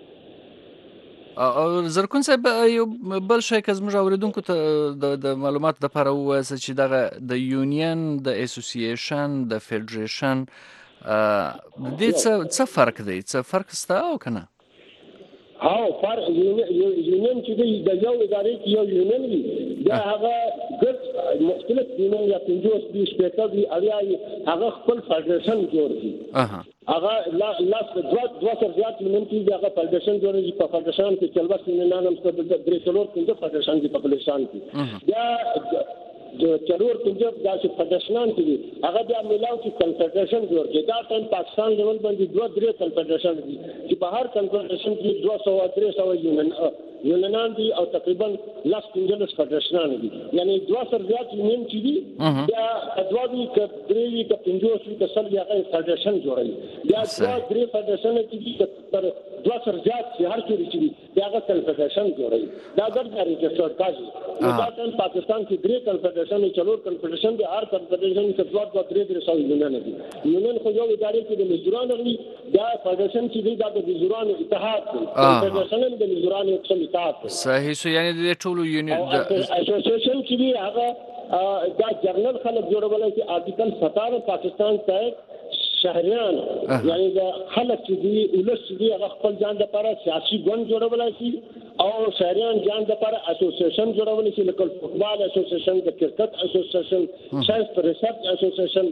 او زرکون صاحب یو بل شی که زموږ اوریدونکو ته د معلومات لپاره ووایاست چې دغه د یونین د اسوسییشن د فدریشن د دې څه فرق دی څه فرق شته او کنه فرق یونین چې دی د یو ادارې کې یو یونین وي دا هغه ګرد مختلف یونین یا 50 دي شپږ دي اویا هغه خپل فدریشن جوړ دي هغه لاس دوه سر زیات یونین کې هغه فدریشن جوړ دي په فدریشن کې چلوس یونینان هم څه د درېڅلور کې فدریشن کې په بلوچستان کې دا د چلور پنځه داسې فدریشنان کې هغه بیا ملاو چې کنفدریشن جوړ کړي دا ټول پاکستان لیول باندې دوه درې کنفدریشن دي چې په هر کنفدریشن کې 200-300 یونینان دي او تقریبا 15 فدریشنان دي یعنی دوه سر زیات یونین چې دي بیا دوه دي درې کې 50 کې سل هغه فدریشن جوړي بیا دوه درې فدریشن چې دي تر دوه سر زیات چې هر څه دي بیا هغه کنفدریشن جوړي دا ګرځي چې څو کاږي دا ټول پاکستان کې درې کنفدریشن چلور کنفدریشن دي هر کنفدریشن کې دوه درې سو یونین دي یونین خو یو ادارې کې د مزدورانو وي دا فدریشن چې دی دا د مزدورانو اتحاد دی کنفدریشن د مزدورانو اتحاد صحیح سو یعنی د ټولو یونین اسوسییشن چې دی هغه دا جرنل خلک جوړولای چې آرټیکل 17 پاکستان ته شهریان یعنی د خلک چې دی ولس چې دی هغه خپل ځان لپاره سیاسي ګوند جوړولای شي او شهریان ځان لپاره اسوسییشن جوړولای شي لکه فوټبال اسوسییشن د کرکټ اسوسییشن ساينس ریسرچ اسوسییشن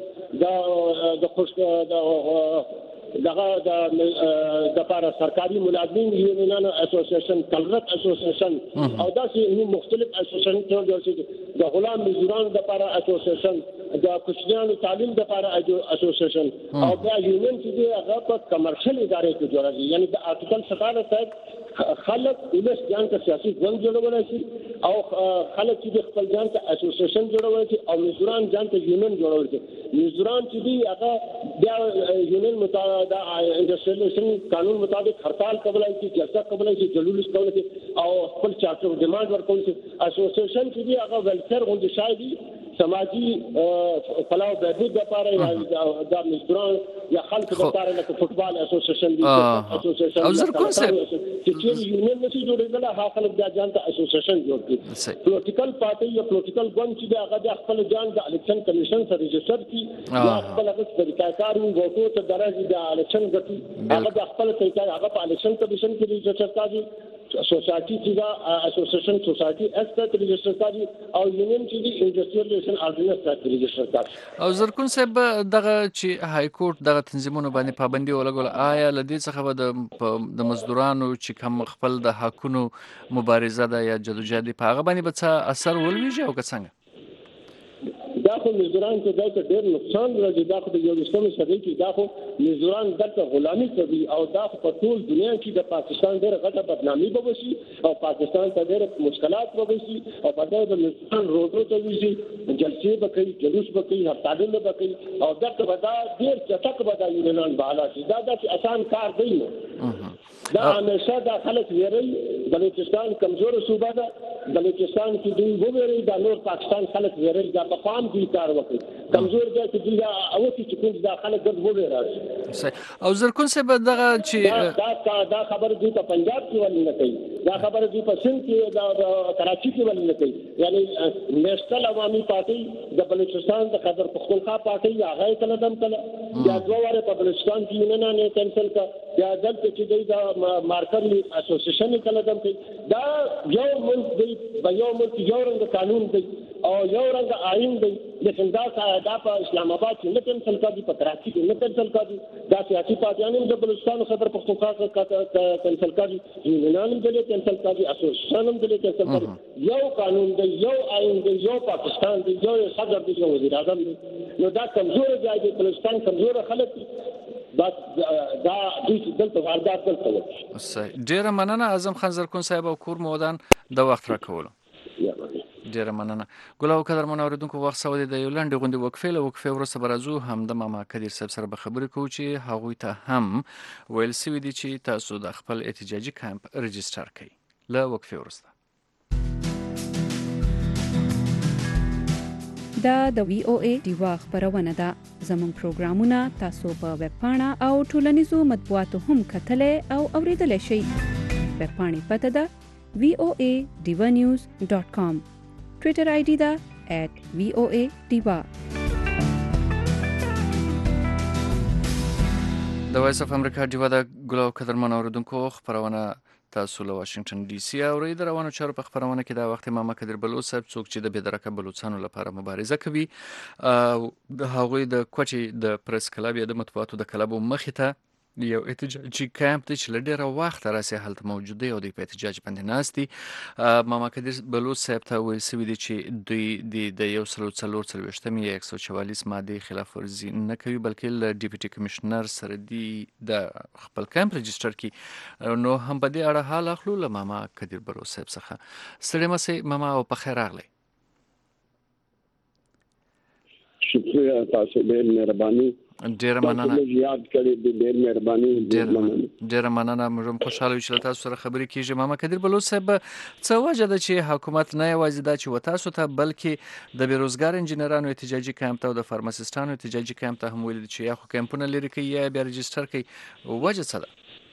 دغه د لپاره سرکاري ملازمین یونینانو اسوسییشن کلرت اسوسییشن او داسې مختلف اسوسییشن جوړ شي د غلام مزدورانو لپاره اسوسییشن د کوچنیانو تعلیم لپاره اسوسییشن او بیا یونین چې هغه په کمرشل ادارې کې جوړه دي یعنی د آرټیکل 17 تحت خلک ولس ځان ته سیاسي ګوند جوړولای شي او خلک چې خپل ځان ته اسوسییشن جوړولای شي او مزدوران ځان ته یونین جوړولای شي مزدوران چې دی هغه بیا یونین مطابق د انډستریالیزیشن قانون مطابق هړتال کولای شي جلسه کولای شي جلوس کولای شي او خپل چارټر ډیماند ورکول شي اسوسییشن چې دی هغه ویلفیر غونډه شایي سماجی فلاح و بهبود لپاره د مزدوران یا خلک لپاره لکه فوټبال اسوسییشن دي اسوسییشن او زرکون صاحب چې یونین نشي جوړېدل هغه خلک د ځان ته اسوسییشن جوړ کړي پولیټیکل پارټي یا پولیټیکل ګوند چې هغه د خپل ځان د الیکشن کمیشن سره رجسټر کړي یا خپل هغه طریقې کارو ووټو ته درجه د الیکشن ګټي هغه د خپل طریقې هغه په الیکشن کمیشن کې رجسټر کړي سوسایټي چې دا اسوسییشن سوسایټي اس ته رجسټر کړي او یونین چې د انډستریالیزیشن آرډیننس ته رجسټر کړي او زرکون صاحب دغه چې های کورټ دغه تنظیمونو باندې پابندي ولګول آیا لدې څخه به د مزدورانو چې کوم خپل د حقونو مبارزه ده یا جدوجہد په هغه باندې به څه اثر ولويږي او که څنګه دا خو مزدوران ته دا ډېر نقصان راځي دا خو د یو اسلامي سره کې دا خو مزدوران دلته غلامي کوي او دا خو په ټول دنیا کې د پاکستان ډېر غټه بدنامي به وشي او پاکستان ته ډېر مشکلات به وشي او په دغه د مزدوران روډو ته وځي جلسې به کوي جلوس به کوي هړتالونه به کوي او دغه به دا ډېر چټک به دا یونینان بالا شي دا چې آسان کار دی نو دا همیشه دا خلک ویري بلوچستان کمزور صوبه ده بلوچستان کې دوی وګوري دا نور پاکستان خلک ویري دا په قام دي کار وکړي کمزور ځای کې دوی او چې کوم دا خلک ګډ وګوري او زرکون صاحب دغه چې دا خبر دوی په پنجاب کې ولې نه کوي دا خبر دوی په سند کې دا کراچي کې ولې نه کوي یعنی نېشنل عوامي پارټي د بلوچستان د خبر پختونخوا پارټي هغه کله دم کله یا دوه واره په بلوچستان کې یونین نه کینسل کړ یا دلته چې دوی دا مارکر اسوسییشن کله دم کوي دا یو ملک دی یو ملک یو رنګ قانون دی او یو رنګ آئین دی لیکن دا په اسلام آباد کې نه کېنسل کړي په کراچي کې نه کېنسل کړي دا سیاسي پارټیان هم د بلوچستان خبر پښتونخوا کې کېنسل کړي یونانم دلته کېنسل کړي اسوسیاسیونم دلته کېنسل کړي یو قانون دی یو آئین دی یو پاکستان دی یو صدر دی یو وزیر اعظم دی نو دا کمزور ځای دی بلوچستان کمزور خلک بس دا د دلته واردات دلته صحیح. ډیره مننه اعظم خان زرکون صاحب او کور مودان د وخت راکولو. ډیره مننه. ګل او قدر منوریدونکو وخت سو د یو لنډ غونډې وقفه وروسته برازو هم د ماما کدیر صاحب سره به خبرې کوو چې هغوی ته هم ویل سوي دي چې تاسو د خپل احتجاجي کمپ رجسټر کړئ. له وقفه وروسته دا د وی او ای دیوا خبرونه ده. زموږ پروګرامونه تاسو په ویب پاڼه او ټولنیزو مطبوعاتو هم کتلای او اوریدلای شئ. ویب پاڼې پته ده voanews.com. ټویټر آی ډي ده @voadiva. د وایس اف امریکا دیوا د ګل او قدر منوریدونکو خبرونه تاسو له واشنگټن ډي سي اورئ. د روانو چارو په خبرونه کې دا وخت ماما کدر بلوچ صاحب څوک چې د بېدرکه بلوچستانو لپاره مبارزه کوي د هغوی د کوچي د پریس کلب یا د مطبوعاتو د کلب مخې ته یو احتجاجي کمپ دی چې له ډېره وخته راسې هلته موجود دی او دوی په احتجاج باندې ناست دي. ماما کدر بلوچ صاحب ته ویل سوي دي چې دوی د 144 یا 144 مادې خلاف ورزي نه کوي بلکې له ډیپټي کمشنر سره دی د خپل کمپ رجسټر کی. نو هم په دې اړه حال اخلو له ماما کدر بلوچ صاحب څخه. ستړي مې ماما او په خیر راغلی. شکریہ تاسو ډېر مهرباني. ډیره مننه. یاد کړی ډېر مهرباني. ډیره مننه. موږ خوشاله یو چې تاسو سره خبرې کیږي. ماما کدر بلوچ صاحب څه وجه ده چې حکومت نه یوازې دا چې وتاسو ته بلکې د بیروزګار انجینرانو احتجاجي کمپ ته او د فارماسیستانو احتجاجي کمپ ته هم ویل چې یا خو کمپونه لري کوي یا بیا رجسټر کوي. وجه څه ده؟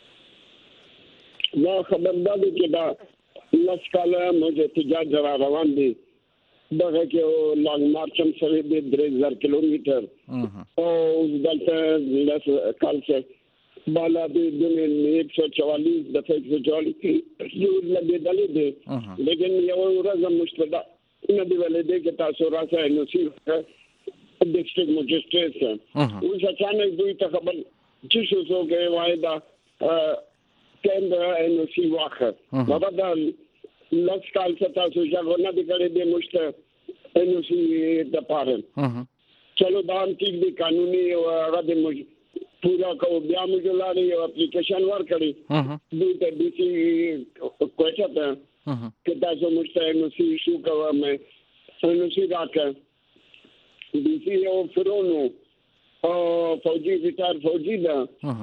ما خبردار دي چې دا لاس کاله موږ احتجاج را روان دي دغه کې لانګ مارچ هم سره د 3000 کیلومتر او دلته لاس کال څخه بالا د 144 د 144 کې یو لګې دلې دي لیکن یو ورځ مشتدا نه دی ولې دې کې تاسو راځي نو سی ډیسټریکټ مجسټریټ او ځکه دوی ته خبر چې څه کوي وایدا کیندر نو سی واخه بابا دا لکس کال څخه تاسو څنګه نه دی کړی د مشت نو سی د پاره چلو دا هم ټیک دی قانوني او راځي موږ پورا کو بیا موږ لاري او اپلیکیشن ور کړی دوی ته ډي سي کوچا ته چې تاسو مشت نو سی شو کوه مې نو سی راکه ډي سي او فرونو او فوجي ریټایر فوجي دا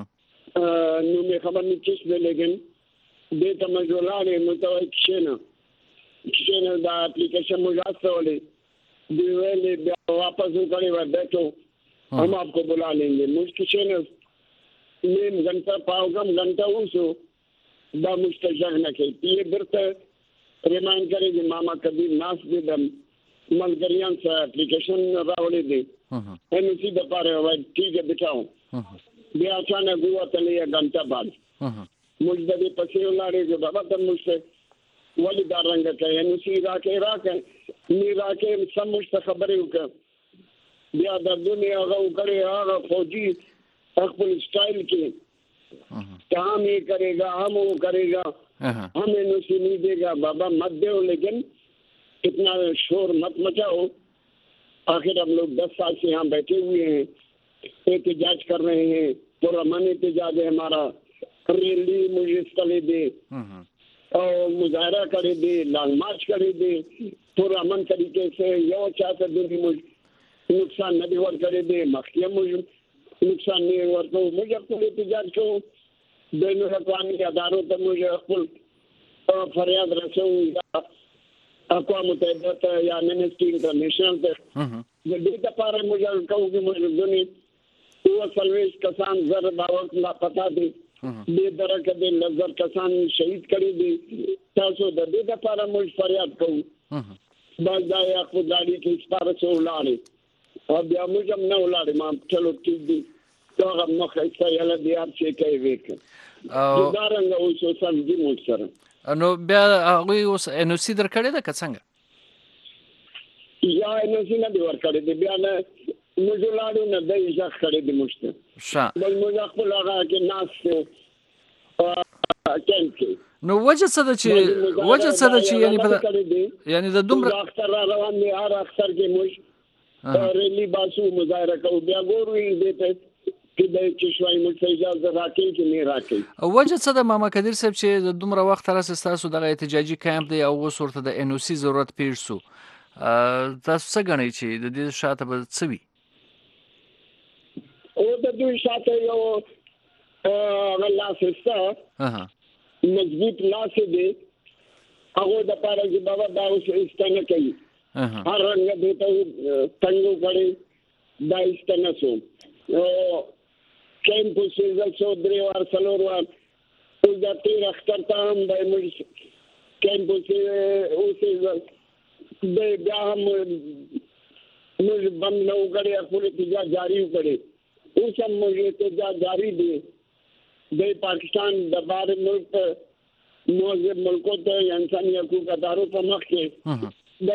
نو مې خبر نه کیسه لیکن دې ته مجولانه متوجه کښینه دا اپلیکیشن موږ راستولې دی ویلې بیا واپس وکړې و بیٹھو हम आपको बुला लेंगे मुझ کښینه نیم غنټه پاوګم غنټه وسو دا مستجر نه کوي یې برته ریمایند کوي چې ماما کبیر ناس دې د ملګریان سره اپلیکیشن راوړې دي نو سی د پاره وای ٹھیک ہے بچاؤ بیا اچانک هوا تلې غنټه بعد موږ د دې پسې ولاړې چې بابا ته موږ ولی دا رنګ کوي نو سی راکې نی راکې سم مشت خبرې وکړه بیا د دنیا غو کړي هغه فوجي خپل سټایل کې کام یې کرےگا ہم وہ کرے گا ہمیں نو سی نہیں دے گا بابا مت دو لیکن اتنا شور مت مچاؤ آخر ہم لوگ 10 سال سے یہاں بیٹھے ہوئے ہیں احتجاج کر رہے ہیں پورا من احتجاج ہے ہمارا ریلی مجھے استلے دے اور مظاہرہ کرے دے لانگ مارچ کرے دے پورا من طریقے سے یو چاہتا دے مجھے نقصان نہ دیور کرے دے مخیم مجھے نقصان نہیں ورکو مجھے اپنے احتجاج کو بین الاقوامی اداروں تک مجھے خپل فریاد رسوں یا اقوام متحدہ ته یا امنسٹی انٹرنیشنل ته د دې لپاره موږ کوو چې موږ دونی او سلويس کسان زر دا وخت لا پتا دي دې درکه د نظر کسان شهید کړي دي تاسو د دې لپاره موږ فریاد کوو باز دا یا خدای کې سپارښت ولاړې او بیا موږ هم نه ولاړې ما چلو ټیک دي دا مخه یې له دې اپ چې کوي وک دا رنګ اوس سم دي موږ سره نو بیا هغه اوس NOC درکړی ده که څنګه یا نو څنګه دی ورکړی دی بیا نه موږ لاړو نه د ځخ کړی دی مشته بل موږ خپل هغه کې ناس کې نو وجه څه ده چې یعنی د دومره اختر روان دی هر اختر کې موږ ریلی باسو مظاهره کوو بیا ګورو دې ته چې د چشوای موږ اجازه راکړي چې نه راکړي وجه څه ده ماما قدیر صاحب چې د دومره وخت راس تاسو دغه احتجاجي کیمپ دی او اوس ورته د ان او سي ضرورت پیښ شو تاسو څه غواړئ چې د دې شاته به څه وي او د دې شاته یو لاسسته مضبوط لاس دی هغه د پاره چې بابا دا اوس استنه کوي هر رنګ دې ته څنګه کړي دا استنه سو او کیمپس یې څو درې وار څلور وار او دا تیر اختر ته هم د موږ کیمپس اوس د بیا هم موږ بند نو کړی خپل احتجاج جاری کړی اوس هم موږ احتجاج جاری دی د پاکستان د بار ملک موزه ملکو ته انساني حقوق ادارو په مخ کې د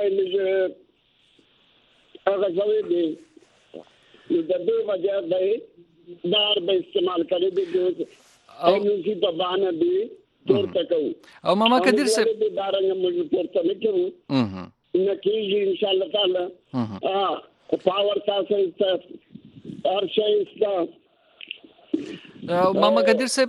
هغه ځوي دی د دې وجه دی دار به استعمال کړي دي او نو په باندې دی پورته کوو او ماما قدیر صاحب دارنګ موږ پورته نکوو نکیږي ان شاء الله تعالی پاور تاسو هر شي ماما قدیر صاحب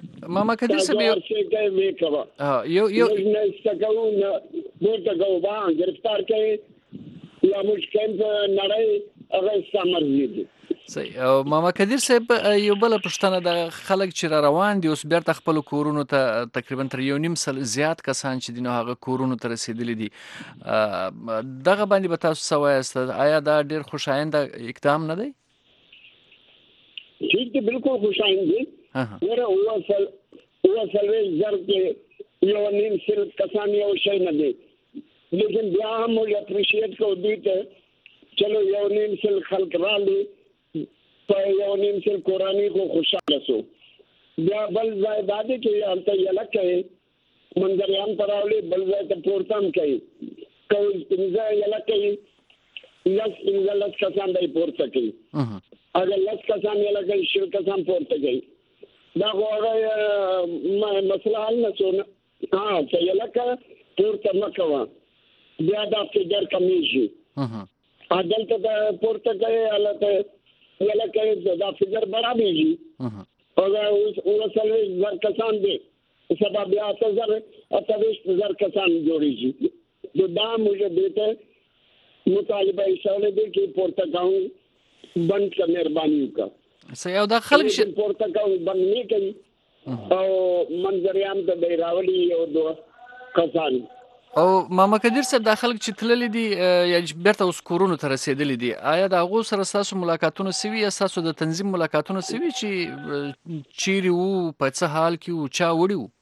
یو نه استګو نه ورته غوا گرفتار کړي یا مشکل نړۍ هغه استعمال دي صحیح او ماما قدیر صاحب یو بل پښتنه د خلک چې را روان دي اوس بیرته خپل کورونو ته تقریبا تر 1.5 سل زیات کسان چې دینه هغه کورونو ته رسیدلي دي دغه باندې به تاسو سوایست آیا دا ډیر خوشاینده اقدام نه دی ٹھیک ہے بالکل خوشاینده ورته وصل زر کې یو نیم سل کسان یو شي نه دي لیکن بیا هم موږ اپریشیټ کوو دي ته چلو یو نیم سل خلک رالی په یو نیم سل قرآنی کو خوشاله سو بیا بل ځای باندې کې البته یلا کوي منځریان پراولي بل ځای ته پورتام کوي کوي څنګه یلا کوي لس کسان دای پورته کوي اگر لس کسان یلا کوي شل کسان پورته کوي دا غواړي مسله حل نه شونه چې یلا کا پورته مکوا بیا دا فکر کمیږي عدالت ته پورته کوي البته یلا کوي دا فکر برابرږي او اوس زر کسان دي سبب بیا 28,000 کسان جوړیږي دا موږ دته مطالبه ایشاله دي چې پورته کاو بند کا مهرباني وکړه سیاو دا خلک پورته کاو بند نه کوي او منځریان ته دی راولي او دوه کسان او ماما قدیر صاحب د خلک چې تللی دي یا بیرته اوس کورونو ته رسیدلی دي آیا د هغو سره ستاسو ملاقاتونه سوي یا ستاسو د تنظیم ملاقاتونه سوي چې چیرې وو په څه حال کې وو چا وړي وو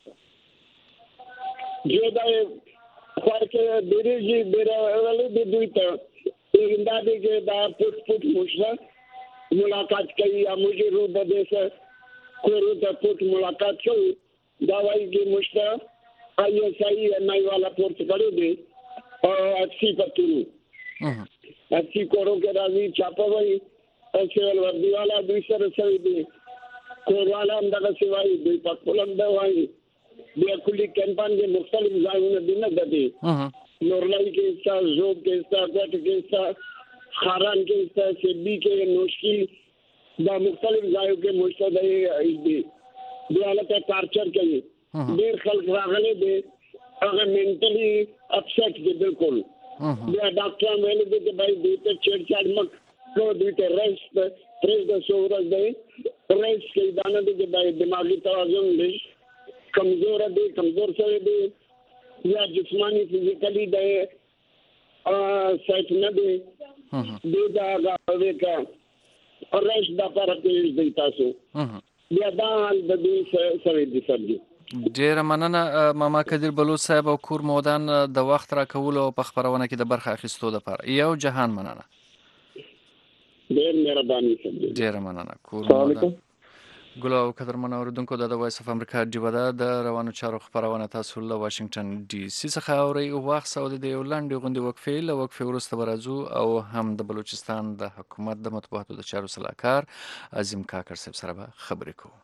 جو دا فرق ډېرېږي ډېرې د دوی ته دا دی چې دا پټ مشره ملاقات کوي یا موږ رو د دې سره کورو ته پټ ملاقات کوي دا وایي چې مشره آیا صحیح نه والا پورته کړو دي او اکسی پتورو اکسی کورو کې راځي چاپه وایي او سیول وردی والا دوی سره سوي دي کور والا هم دغه سوي دوی په خپل هم دا وایي بیا کلی کمپان کې مختلف ځایونه دي نه دي نورلای کې استا زوب کې استا کوټ کې استا خاران کې استا سیبی کې نوشکی دا مختلف ځایو کې مشتدي دي بیا له ټارچر کوي ډیر خلک راغلي دي هغه منټلی اپسیټ دي بالکل بیا ډاکټر ویل دي چې بھائی دې ته چړچړ مک کو دې ته ریسټ د سورج دی ریسټ کې دانه دي چې بھائی دماغي توازن دي کمزور سره دي یا جسمانی فزیکلی دی سیټ نه دی دا غوړې کا ریسټ د لپاره پیژ دی تاسو بیا دا د دې سره دي سره ډیره مننه ماما قدیر بلوچ صاحب او کور مودان د وخت را کول او په خبرونه کې د برخه اخیستو لپاره یو جهان مننه ډیر مهرباني صاحب ډیره مننه کور مودان ګل او قدرمن اوریدونکو د وایس اف امریکا ډیو د روانو چارو خبرونه تاسو له واشنگټن ډي سي څخه اوري او وخت سعودي د یولند غونډې وقفه ورسته ورازو او هم د بلوچستان د حکومت د مطبوعاتو د چارو صلاحکار عظیم کاکر صاحب سره خبرې کوو.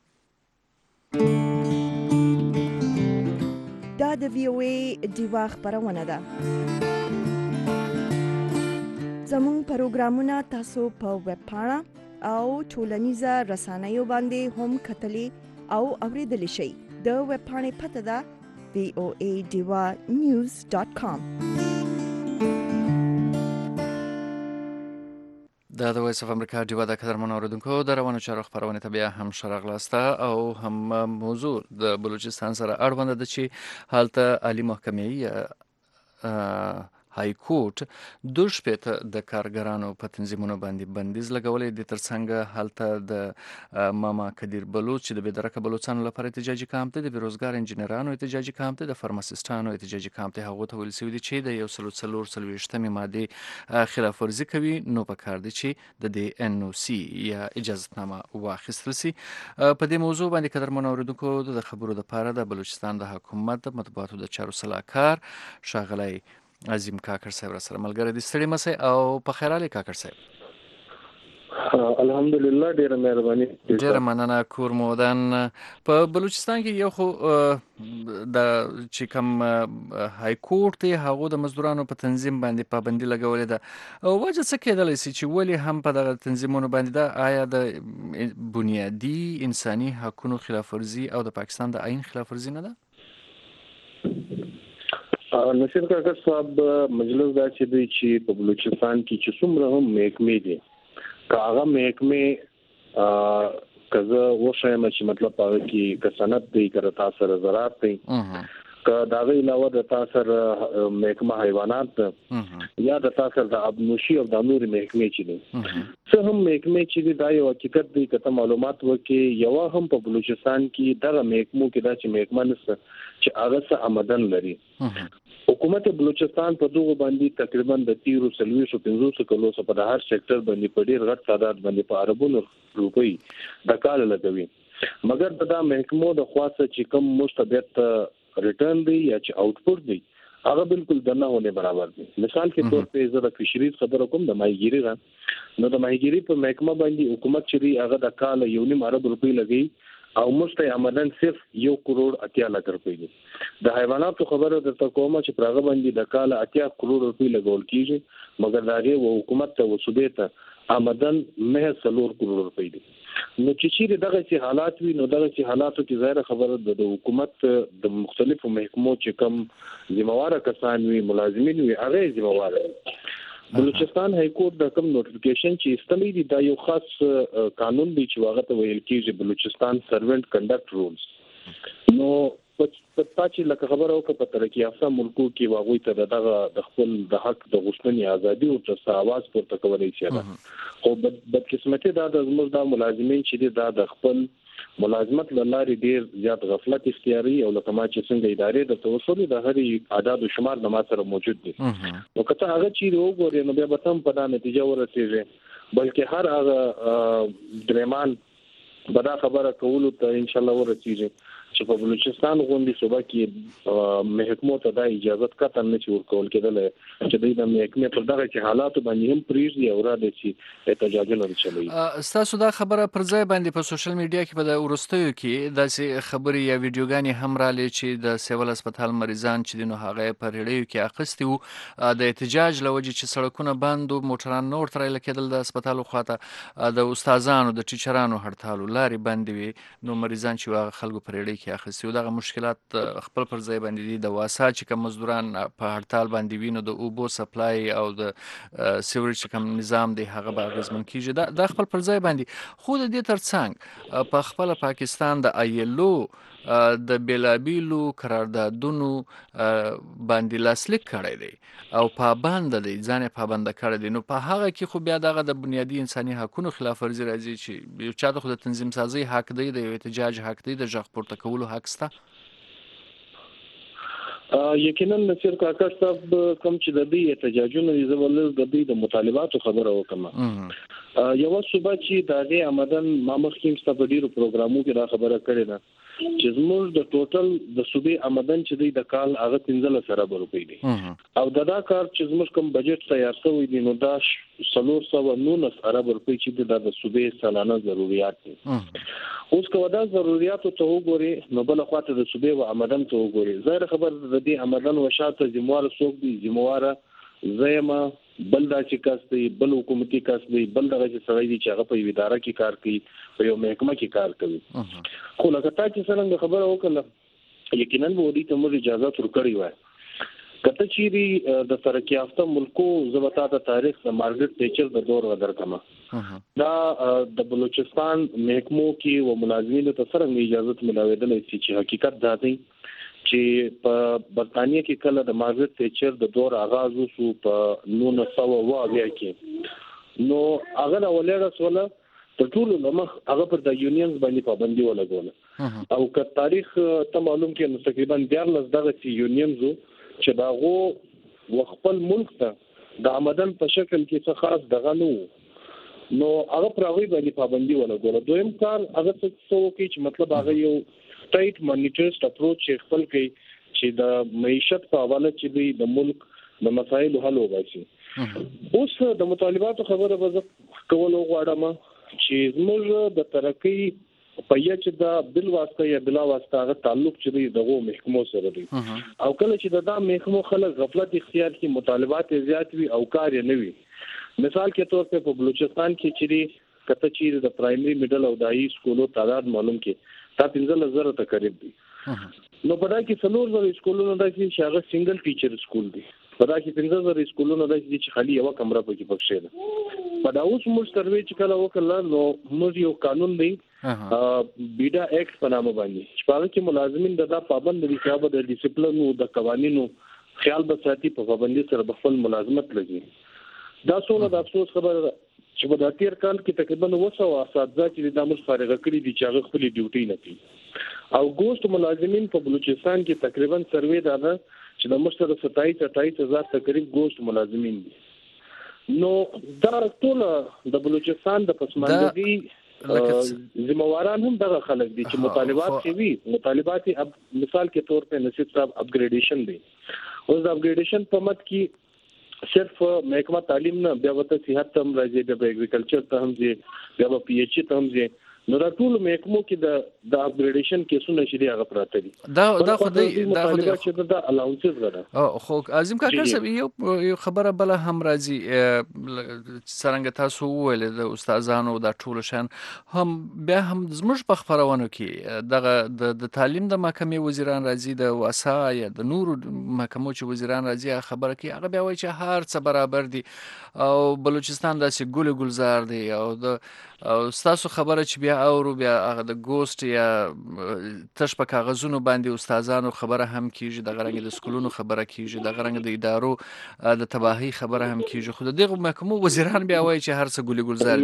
دا د وی او ای ډیوا خبرونه ده. زموږ پروګرامونه تاسو په ویب پاڼه او ټولنیزه رسنیو باندې هم کتلی او اوریدلی شئ. د ویب پاڼې پته ده voadivanews.com. د وایس اف امریکا ډیوا د قدرمن اوریدونکو د روانو چارو خبرونه ته بیا هم شرغلاسته او هم موضوع د بلوچستان سره اړوند ده چې حالت عالی محکمې های کورټ د شپته د کارګرانو په تنظیمونو باندې بندیز لګولې د ترڅنګ حالت د ماما کدیر بلوچ چې د بېدرکه بلوچستان لپاره احتجاجي کامپ ته د بیروزګار انجنیرانو احتجاجي کامپ ته د فارماسیستانو احتجاجي کامپ ته هغه ته ویل شوی دی چې د 143 ماده خلاف ورزي کوي نو په کار دي چې د ان او سی یا اجازهنامه واخیستل شي. په دې موضوع باندې قدرمن اوریدونکو د خبرو لپاره د بلوچستان د حکومت مطبوعاتو د چارو صلاحکار شاغلی عظیم کاکر صاحب را سره ملګری دي. ستړي مسئ او په خیراله کاکر صاحب. الحمدلله ډیره مهرباني. ډیره مننه. کور مودن په بلوچستان کې یو خو د چې کوم های کورټ هغه د مزدورانو په تنظیم باندې پابندي لګولې ده او وجه څه کېدلی شي چې ولی هم په دغه تنظیمونو باندې ده آیا د بنیادی انساني حقوقو خلاف ورزي او د پاکستان د آئین خلاف ورزي نه ده؟ نصیر کاکر صاحب مجلس دا چې دی چې په بلوچستان کې چې څومره هم محکمې دي کاغه محکمې کزه وشایم چې مطلب هغه کې کسانت دی کړه تاسو سره زراعت دی که دا غي علاوه د تاسو محکمه حیوانات یا د تاسو د ابنوشي او د نور محکمې چې دي څه هم محکمې چې دا یو حقیقت دی کته معلومات وکي یو هم په بلوچستان کې دغه محکمو کې دا چې محکمه نشته چې هغه څه آمدن لري. حکومت بلوچستان په دغه باندې تقریبا د 1350 کلو څخه په هر سېکټر باندې په ډیر غټ تعداد باندې په اربونو روپۍ د کال لګوي مګر دا محکمو د خاصه چې کم مستبد ریټرن دی یا چې آوټپوټ دی هغه بالکل دنه هونه برابر دی. مثال کې تور په زړه فشریز خبر کوم د ماهیګيري نو د ماهیګيري په محکمه باندې حکومت چې هغه د کال 1.5 ارب روپۍ لګي او مست آمدن صرف 1 کروڑ 80 لک روپۍ دي. د حیواناتو خبره د تکومه چې پرغه باندې د کال 80 کروڑ روپۍ لګول کیږي مګر داغه حکومت ته وسوبه ته آمدن محض 4 کروڑ روپۍ دي. نو چې چیرې دغه سي حالات وي نو دغه سي حالاتو کې ظاهر خبره د حکومت د مختلفو محکمو چې کم ذمہوار کسان وي ملازمین وي هغه ذمہوار بلوچستان های کورټ د کوم نوټیفیکیشن چې استمې دي دا یو خاص قانون دی چې واغه ته ویل کیږي بلوچستان سروینټ کنډکټ رولز. نو پتا چې لکه خبره او په ترقی یافته ملکو کې واغوي ته دغه د خپل د حق د غوښتنې ازادي او د आवाज پورته کولای شي دا خو بدقسمتي دا د زموږ د ملازمین چې دا د خپل ملازمت لاره ډیر زیات غفلت اختیاري او لکه ما چې څنګه ادارې د توسل د هرې اعداد او شمار د ما سره موجود دي نو کته هغه چې وګورئ نو بیا به تم په دا نتیجه ورسېږي بلکې هر هغه درمان بدا خبره کولو ته ان شاء الله ورسېږي چې په بلوچستان غونډې صوبه کې محکمو ته د اجازه کتل نه چور کول کېدل چې د محکمې په دغه کې حالات باندې هم پریږدي او را دي چې احتجاجونه چلوي. تاسو دا خبره پر ځای باندې په سوشل میډیا کې په د ورستیو کې داسې خبرې یا ویډیوګانې هم را لې چې د سیول هسپتال مریضان چې دینو هغه په ریړیو کې اخستي وو د احتجاج لوجه چې سړکونه بند او موټران نور ترای لکېدل د هسپتال خواته د استادانو د ټیچرانو هړتال لاري بند وي نو مریضان چې واغ خلکو پر ریړی کې اخستي دغه مشکلات خپل پر ځای باندې دي. د واسا چې کوم مزدوران په هړتال باندې وینو د اوبو سپلای او د سیوریج کوم نظام دی هغه به اغیزمن کیږي د خپل پر ځای باندې خو د دې ترڅنګ په خپل پاکستان د آیلو د بیلابیلو قراردادونو باندې لاسلیک کړی دی او پابند دی ځان پابند کړی دی نو په هغه کې خو بیا دغه د بنیادی انساني حقوقو خلاف ورزي راځي چې یو چا د تنظیم سازي حق دی د احتجاج حق دی د ژغ پورته کولو حق شته. یقینا نصیر کاکر صاحب کوم چې د دې احتجاجونو زولل د دې د مطالباتو خبره وکړه یو صوبه چې د هغه آمدن مامخکیم ستاسو پروګرامو کې دا خبره کړې ده چې زموږ د ټوټل د صوبې آمدن چې د کال هغه 15 ارب روپۍ دي او دا کار چې زموږ کوم بجټ تیار شوی دی نو دا 319 ارب روپۍ چې د صوبې سالانه ضرورت دي. اوس کو دا ضرورت ته وګوري نو بل خواته د صوبې او آمدن ته وګوري ظاهر خبر د دې آمدن وشاته ذمہوار څوک دي ذمہوار زېما بل دا چې کس دی بل حکومتي کس دی بل دغه چې سړی دی چې هغه په اداره کې کار کوي په یو محکمه کې کار کوي. خو لکه تا چې څنګه خبره وکړه یقینا به ودی ته مو اجازه ورکړی وای کته چې د ترقی یافته ملکو زبتا د تاریخ د مارګریټ تیچر د دور ودر کما دا د بلوچستان محکمو کې و ملازمینو ته سره اجازه ملاویدلې چې حقیقت دا دی چې په برتانیې کې کله د مارګریټ تیچر د دور آغاز وشو په 1920 کې نو هغه ولر رسوله د ټول لمخ هغه پر د یونینز باندې پابندي ولګوله او که تاریخ ته معلوم کې نو تقریبا 14 دغه یونینز چې داغو خپل ملک ته د آمدن په شکل کې څه خاص دغه نو هغه پراوی باندې پابندي ولګوله. دویم کار هغه څه وکړي چې مطلب هغه یو سټیټ مانیټرست اپروچ خپل کوي چې د معیشت په حواله چې د ملک د مسایلو حل وباسي. اوس د مطالباتو خبره به کول غواړم چې موږ د ترقی په یچ دا بل واسطه یا بلا واسطه هغه تعلق چې دغه محکمو سره دی او کله چې دا محکمو خلک غفلت اختیار کی مطالبات زیات وي او کار نه وي. مثال کے طور په بلوچستان کې چې کته چې د پرایمری میډل او دای سکولو تعداد معلوم کې تا 15000 ته قریب دي نو په دا کې څلور زره سکولونو د چې هغه سنگل ټیچر سکول دي په دا کې 15000 سکولونو د چې خالی یو کمره پکې پکښه ده. په دا اوس موږ سروې چې کله وکړل نو موږ یو قانون دی بیډا ایکټ په نامه باندې چې په کې ملازمین د پابند دي چې د ډیسپلین او د قوانینو خیال به ساتي په پابندي سره خپل ملازمت لګي. دا څونه د افسوس خبره ده چې په داتیر کال کې تقریبا 200 اساتذه چې د امر فارغ کړي دي چې هغه خپل ډیوټي نه کوي او ګوست ملازمین په بلوچستان کې تقریبا سروې ده چې د مشترک 27,000 تقریبا ګوست ملازمین دي. نو دا ټول د بلوچستان د پسماندګي ذمہواران هم دغه خلک دي چې مطالبات کوي مطالبات مثال کے طور په نصیب صاحب اپګریډیشن دي. اوس د اپګریډیشن په مت کې صرف محکمه تعلیم نه بیا وته صحت هم راځي بیا اګریکلچر ته هم ځي بیا په پی ایچ ته هم ځي نو دا ټول محکمو کې د اپګریډیشن کیسونه چې هغه پراته دي دا خدای دا چې دا الاونسز غواړي خو عظیم کاکر صاحب یو خبره بل هم راځي څنګه تاسو ویل د استادانو د ټول شان هم بیا هم زموږ په خبرونو کې د تعلیم د محکمې وزیران راځي د واسا یا د نور محکمو چې وزیران راځي خبره کې هغه بیا وایي چې هر څه برابر دي او بلوچستان داسې ګل ګلزار دی او تاسو خبره چې بیا او بیا هغه د ګوست یا تش په کاغذونو باندې استادانو خبره هم کیږي د غرنګ د سکولونو خبره کیږي د غرنګ د ادارو د تباہی خبره هم کیږي خو دغه محکمو وزیران بیا وایي چې هر څه ګل ګلزار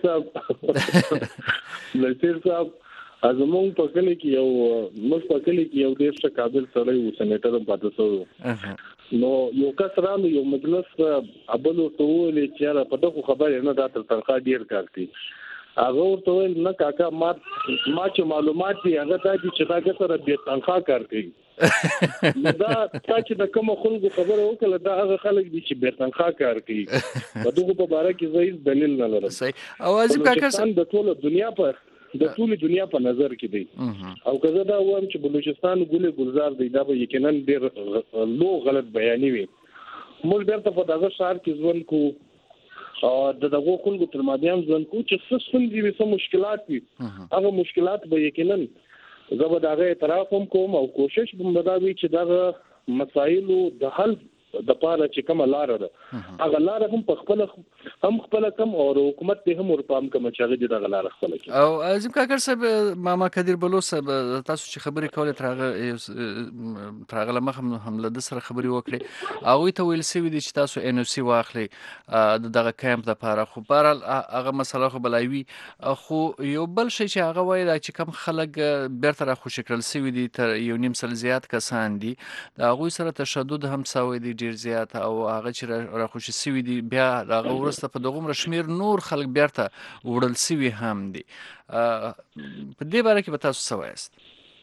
لسیر صاحب ازمون په کلی کې یو مخ په کلی کې یو ډیر ښه قابل سره یو سېنیټر پاتې شو نو یو کسرانو یو مجلس ابلو ټول چې په دغه خبره نه دا تر تنخواه ډیر کار کوي هغه ورته ویل نه کاکا ما چې معلومات دي هغه ته چې دا سره به تنخواه کار کوي دا چې د کوم خلکو خبره وکړه دا هغه خلک دي چې به تنخواه کار کوي په دغه په اړه کې زه هیڅ دلیل نه لرم. صحیح او عظیم کاکر صاحب د ټول دنیا په نظر کې دی او کله دا وایم چې بلوچستان ګل ګلزار دی دا به یقینا ډېر لو غلط بیانې وي. موږ درته په دغه شهر کې ژوند کو او دغه خلکو تر مادیام ژوند کو چې څه ستونزې وي څه مشکلات وي هغه مشکلات به یقینا زه به دغه اعتراف هم کوم او کوشش به مداوي چې دغه مسایلو د حل د پاره چې کومه لار ده هغه لار هم په خپل کم او حکومت ته هم ورپام کوم چې هغه دغه لار خپل کوي. او عظیم کاکر صاحب ماما کدیر بلوچ صاحب تاسو چې خبرې کولې ترغه لمخ هم له سره خبرې وکړي هغه ته ویل سوي دي چې تاسو ان او سی واخلي دغه کیمپ لپاره خو بهرال هغه مسله خو بلایوي خو یو بل شي چې هغه وایي چې کم خلک بیرته را خوشی کړل سوي دي تر یو نیم سل زیات کسان دي دا هغه سره تشدد هم سوي دي ډیر زیات او هغه چې راخوشي سوي دي بیا هغه وروسته په دغومره شمیر نور خلک بیرته وړل سوي هم دي. په دې باره کې به تاسو څه وایاست؟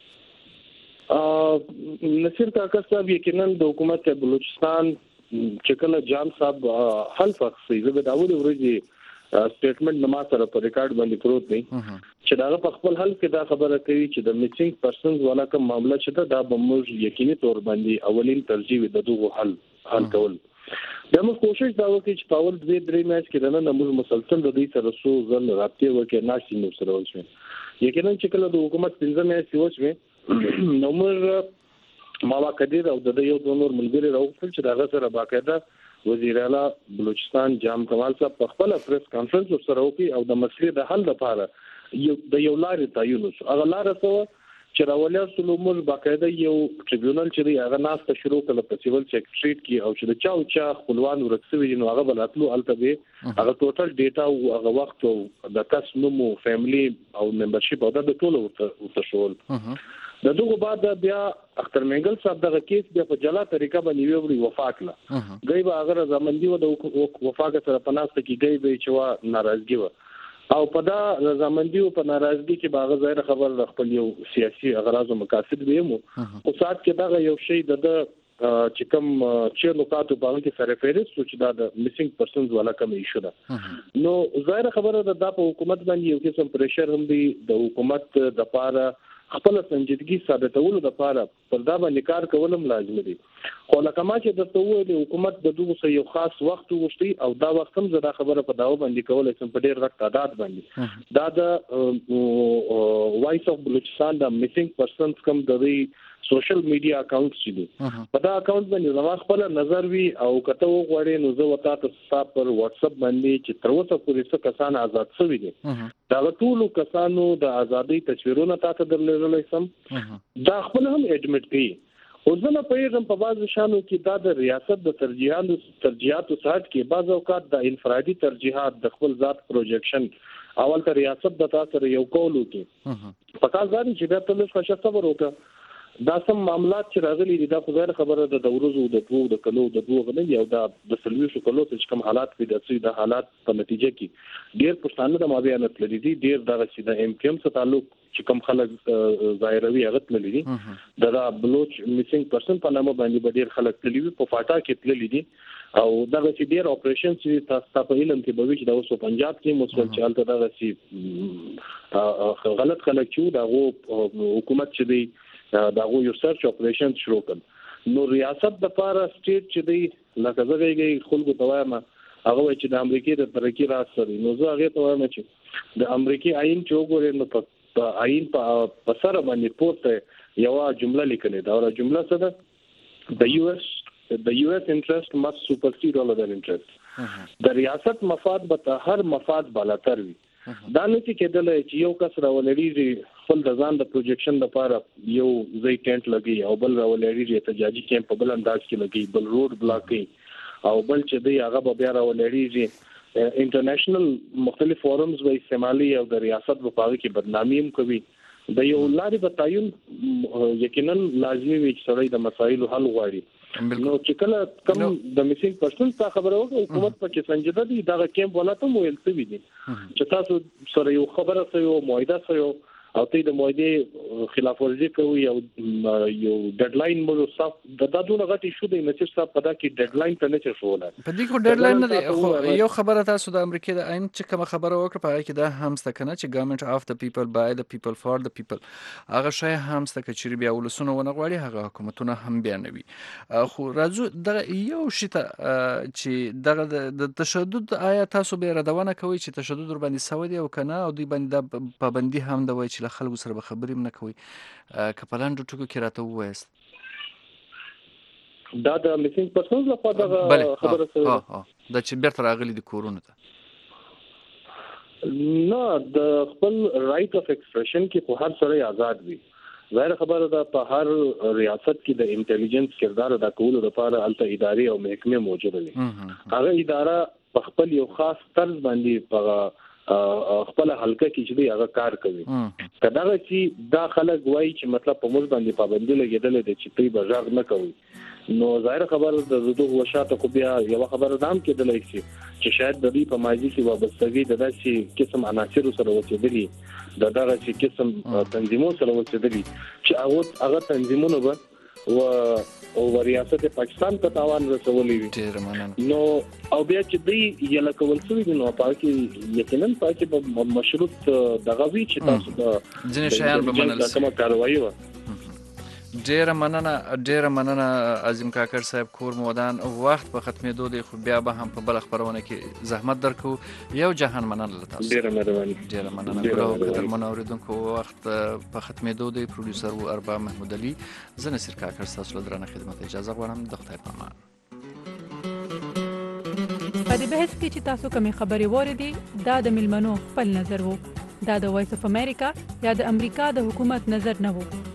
نصیر کاکا صاحب یقینا د حکومت بلوچستان چې کله جام صاحب حلف اخیستی زه به د اولې ورځې سټیټمنټ نما سره په ریکارډ باندې پروت دی چې دا په خپل حل کې دا خبره کوي چې د میسنګ پرسنز والا کوم معاملہ چې دا به موږ یقیني تور باندې اولین ترجیح د دغه حل کول. دا موږ کوشش دا وکړو چې په اول 2-3 میاشت کې دا نه موږ مسلسل د دې سره سو ځل رابطه وکړو ناشې نو سره وشو. یقینا چې کله د حکومت 15 میاشتې وشوه نو موږ ماوا کډیر او د یو دونور ملګری راوړل چې دا سره باقاعده وزیر اعلی بلوچستان جام کمال صاحب په خپل پریس کانفرنس سره وکړي او د مسلې د حل لپاره یو لارې تعین وشو. هغه لار څه چې راولیا سلومول باقاعده یو ټریبیونل چې هغه ناسته شروع کړه په سیول سیکریټریټ کې او چې د چا خپلوان ورکسوي نو هغه بلاتلو الته هغه ټوټل ډیټا او هغه وخت او د کس نوم او فیملی او ممبرشپ او د ټولو وتشول. د دغه بعد بیا اختر منګل صاحب دغه کیس بیا په جلا طریقه باندې ویوري وفات لا غیب هغه زمندي و د وفات سره پناسته کې غیب چې وا ناراضگی و او په دا زمندي په ناراضگی کې باغ ظاهر خبر خپل یو سیاسي اغراض او مقاصد به مو او سات کې دغه یو شی د چې کوم چې نقاط په باندې سره فهرست چې دا د میسنګ پرسنز والا کوم ایشو ده نو ظاهر خبره ده د حکومت باندې یو قسم پریشر هم دی د حکومت د پاره خپل سنجیدګي ثابتولو لپاره پر دا باندې کار کولم لازم دي. خو لکه ما چې د توې حکومت د دغه یو خاص وخت وشتي او دا وخت هم زړه خبره په داو باندې کولای سم په ډیر وخت تعداد باندې دا د وایس اف بلوچستان د میسنګ پرسنز کم د سوشل میډیا اکاونټ چې دي په دا اکاونټ باندې زما خپل نظر وی او کته وغوړې نو زه وتا ته پر واتس اپ باندې چې تر اوسه پورې څه کسان آزاد شوي دي دا ټول کسانو د ازادۍ تصویرونه تاسو درلودلای سم دا خپل هم اډمټ کړي او زه نه پېژنم په بعض شانو کې دا د ریاست د ترجیحاتو سات کې بعض اوقات د انفرادي ترجیحات د خپل ذات پروجیکشن اول ته ریاست د تاسو یو کولو کې پکار ځان چې دا ته څه صبر وکړه دا سم معاملات چې راغلي دي دا خو غیر خبره ده د ورځو د دوه د کلو د دوه غنل یو د سلويشو کلو چې کوم حالات پیدا شي د حالات په نتیجه کې ډیر پښتانه د مابيانت لري دي ډیر دغه چې د ام پی ام سره تعلق چې کوم خلک ظاهروي هغه تللی دي دا بلوچ میسنګ پرسن په نامه باندې ډیر خلک تللی په فاټا کې تللی دي او دغه چې ډیر اپریشن چې تاسو په علم کې به چې د اوسو پنجاب کې مسول چالت دغه چې غلط خلک چې دغه حکومت چې دی داغه یو سرچ اپریشن شروع کړ نو ریاست د پاره سټیټ چې دی لکه زګیږي خلکو توایم هغه چې د امریکای د ترقی راځي نو زه هغه توایم چې د امریکای آئین چې وګورئ نو په آئین په سره باندې پورته یو جمله لیکلې دا او جمله څه ده the US interest must supersede all other interests د ریاست مفاد به هر مفاد بالاتر وي دا نه چې کېدل چې یو کس راولېږي خپل د ځان د پروجیکشن لپاره یو ځای ټینټ لګي او بل راولېږي احتجاجي کیمپ په بل انداز کې لګي بل روډ بلاک کوي او بل چې دی هغه به بیا راولېږي انټرنیشنل مختلف فورمز به استعمالي او د ریاست په پاره کې بدنامي هم کوي د یو لارې په تعین یقینا لازمي وي چې سړی د مسایلو حل غواړي نو چې کله کوم د میسنګ پرسن څخه خبره وکړه حکومت په چې سنجیده دي دا کیمپ ولا ته ویل څه دي چې تاسو سره یو خبره سره یو معاهده سره او ته د معاهده خلاف ورزي کوي او یو ډیډلاین مو صاف د دادونه غټي شو د نشر صاحب په دا کې ډیډلاین ته نه چفوله په دې کو ډیډلاین نه دی خو یو خبره تاسو د امریکای د عین چې کوم خبره وکړه په کې دا همسته کنه چې ګورنمنت اف د پیپل بای د پیپل فار د پیپل هغه شای همسته چې بیا ولسونه ونه غواړي هغه حکومتونه هم بیانوي خو راځو د یو شته چې دغه د تشدد آیا تاسو به ردونه کوي چې تشدد ور باندې سعودي او کنه او دوی باندې پابندي هم د وای چې خلکو سره به خبرې نه کوي کپلانډو ټکو کې راته وایست دا د میسنګ پرسنز لپاره دا خبره سره دا چې بیرته راغلي د کورونه ته نه د خپل رائټ اف ایکسپریشن کې په هر سره آزاد وي ظاهر خبره ده په هر ریاست کې د انټيليجنس کردار ادا کولو لپاره الته ادارې او محکمې موجود دي هغه اداره په خپل یو خاص طرز باندې په خپل حلقه کې چې هغه کار کوي کله چې دا خلک وایي چې مطلب په موږ باندې پابندي لګیدل دي چې په بازار نه کوي نو ظاهر خبر د زدو وشاته خو بیا یو خبر دام کېدلای شي چې شاید د دې په ماضي کې وابستګي د داسې قسم عناصر سره وڅېدلي د دغه قسم تنظیمونو سره وڅېدلي چې هغه تنظیمونه به او ریاست پاکستان ته تاوان رسولي وي نو او بیا چې دی یله کول څه دي نو پاکي یقینا پاکي په مشروط دغه وی چې تاسو د ځینې شیان به منل کومه کاروایی و ډیره مننه عظیم کاکړ صاحب کور مودان وخت په ختمېدو دی خو بیا به هم په بل خبرونه کې زحمت درکو یو جهان مننه تاسو ډیره مننه قدرمن اوریدونکو وخت په ختمېدو دی پروډوسر و ارباب محمود علي زه نصیر کاکړ تاسو له درنه خدمت اجازه غواړم د خدای په امان په دې بحث کې چې تاسو کومې خبرې واوریدې دا د ملمنو خپل نظر وو دا د وایس اف امریکا یا د امریکا د حکومت نظر نه وو